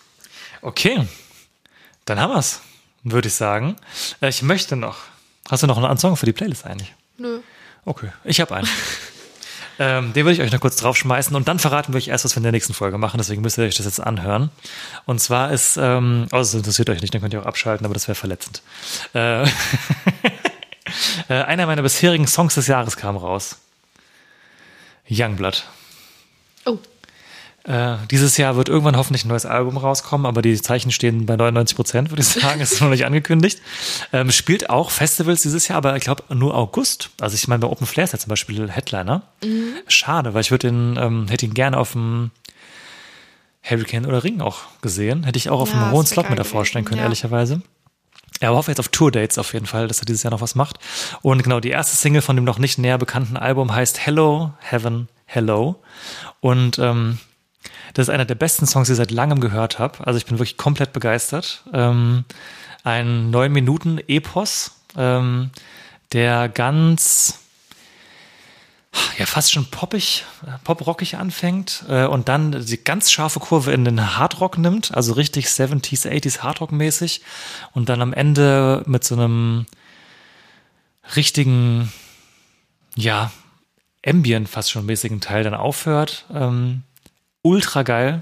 Okay, dann haben wir's, würde ich sagen. Äh, ich möchte noch. Hast du noch einen Song für die Playlist eigentlich? Nö. Okay, ich habe einen. ähm, den würde ich euch noch kurz draufschmeißen und dann verraten wir euch erst, was wir in der nächsten Folge machen. Deswegen müsst ihr euch das jetzt anhören. Und zwar ist, ähm, oh, das interessiert euch nicht, dann könnt ihr auch abschalten, aber das wäre verletzend. Äh, äh, einer meiner bisherigen Songs des Jahres kam raus. Youngblood. Oh. Äh, dieses Jahr wird irgendwann hoffentlich ein neues Album rauskommen, aber die Zeichen stehen bei neunundneunzig Prozent, würde ich sagen. Es ist noch nicht angekündigt. Ähm, spielt auch Festivals dieses Jahr, aber ich glaube nur August. Also ich meine, bei Open Flair ist ja zum Beispiel Headliner. Mhm. Schade, weil ich würde den, ähm, hätte ihn gerne auf dem Hurricane oder Ring auch gesehen. Hätte ich auch auf Ja, einem hohen ist Slot geil mit da vorstellen können, gewesen, ja. ehrlicherweise. Ja, aber hoffe jetzt auf Tour-Dates auf jeden Fall, dass er dieses Jahr noch was macht. Und genau, die erste Single von dem noch nicht näher bekannten Album heißt Hello, Heaven, Hello. Und ähm, das ist einer der besten Songs, die ich seit langem gehört habe. Also ich bin wirklich komplett begeistert. Ähm, ein neun Minuten Epos, ähm, der ganz, ja, fast schon poppig, poprockig anfängt äh, und dann die ganz scharfe Kurve in den Hardrock nimmt, also richtig siebziger, achtziger Hardrock-mäßig und dann am Ende mit so einem richtigen, ja, Ambient fast schon mäßigen Teil dann aufhört. Ähm, ultra geil.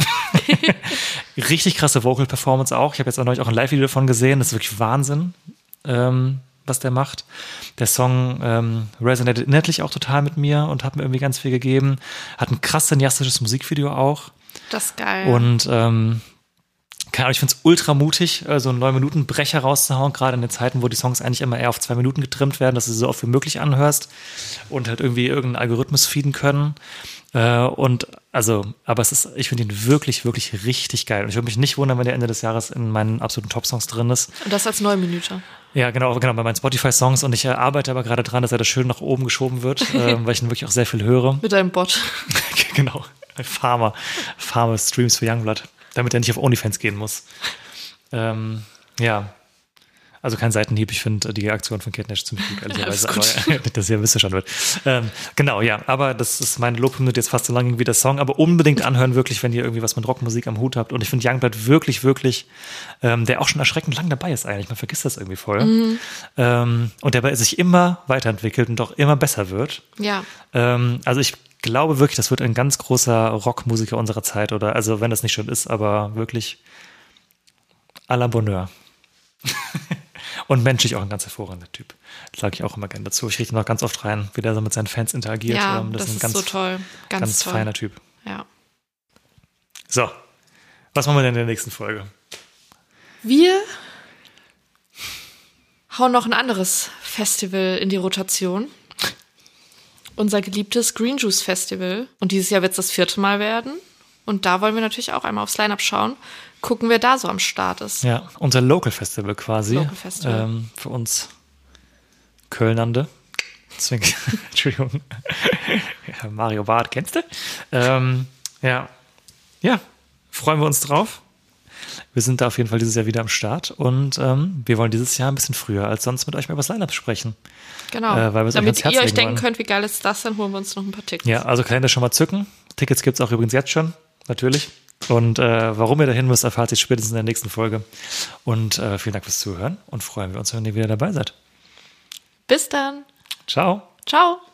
Richtig krasse Vocal-Performance auch. Ich habe jetzt auch neulich auch ein Live-Video davon gesehen. Das ist wirklich Wahnsinn, ähm, was der macht. Der Song ähm, resonated inhaltlich auch total mit mir und hat mir irgendwie ganz viel gegeben. Hat ein krass cineastisches Musikvideo auch. Das ist geil. Und ähm, keine Ahnung, ich finde es ultra mutig, äh, so einen neun Minuten Brecher rauszuhauen, gerade in den Zeiten, wo die Songs eigentlich immer eher auf zwei Minuten getrimmt werden, dass du sie so oft wie möglich anhörst und halt irgendwie irgendeinen Algorithmus feeden können. Äh, und also, aber es ist, ich finde ihn wirklich, wirklich richtig geil. Und ich würde mich nicht wundern, wenn der Ende des Jahres in meinen absoluten Top-Songs drin ist. Und das als neun Minuten. Ja, genau, genau, bei meinen Spotify-Songs. Und ich äh, arbeite aber gerade dran, dass er das schön nach oben geschoben wird, äh, weil ich ihn wirklich auch sehr viel höre. Mit einem Bot. Genau, Farmer, Farmer Streams für Youngblood, damit er nicht auf OnlyFans gehen muss. Ähm, ja, Also kein Seitenhieb, ich finde die Aktion von Kate Nash ziemlich gut, ehrlicherweise, Ja, ist gut. aber nicht, dass ihr missverstanden wird. Ähm, genau, ja, aber das ist meine Lobhymne, die jetzt fast so lang ging wie der Song, aber unbedingt anhören, wirklich, wenn ihr irgendwie was mit Rockmusik am Hut habt. Und ich finde Youngblood wirklich, wirklich, ähm, der auch schon erschreckend lang dabei ist eigentlich, man vergisst das irgendwie voll. Mhm. Ähm, und der sich immer weiterentwickelt und auch immer besser wird. Ja. Ähm, also ich glaube wirklich, das wird ein ganz großer Rockmusiker unserer Zeit, oder, also wenn das nicht schon ist, aber wirklich à la Bonheur. Und menschlich auch ein ganz hervorragender Typ. Das sage ich auch immer gerne dazu. Ich richte noch ganz oft rein, wie der so mit seinen Fans interagiert. Ja, das, das ist ein ist ganz, so toll. Ganz, ganz toll. feiner Typ. Ja. So, was machen wir denn in der nächsten Folge? Wir hauen noch ein anderes Festival in die Rotation. Unser geliebtes Green Juice Festival. Und dieses Jahr wird es das vierte Mal werden. Und da wollen wir natürlich auch einmal aufs Line-Up schauen. Gucken, wer da so am Start ist. Ja, unser Local Festival quasi. Local Festival. Ähm, für uns Kölnernde. Deswegen, Entschuldigung. Ja, Mario Barth, kennst du? Ähm, ja. Ja, freuen wir uns drauf. Wir sind da auf jeden Fall dieses Jahr wieder am Start und ähm, wir wollen dieses Jahr ein bisschen früher als sonst mit euch mal über das Line-Up sprechen. Genau. Äh, weil wir es euch Damit ans Herz ihr euch legen denken wollen. könnt, wie geil ist das, dann holen wir uns noch ein paar Tickets. Ja, also Kalender schon mal zücken. Tickets gibt es auch übrigens jetzt schon, natürlich. Und äh, warum ihr dahin müsst, erfahrt ihr spätestens in der nächsten Folge. Und äh, vielen Dank fürs Zuhören und freuen wir uns, wenn ihr wieder dabei seid. Bis dann. Ciao. Ciao.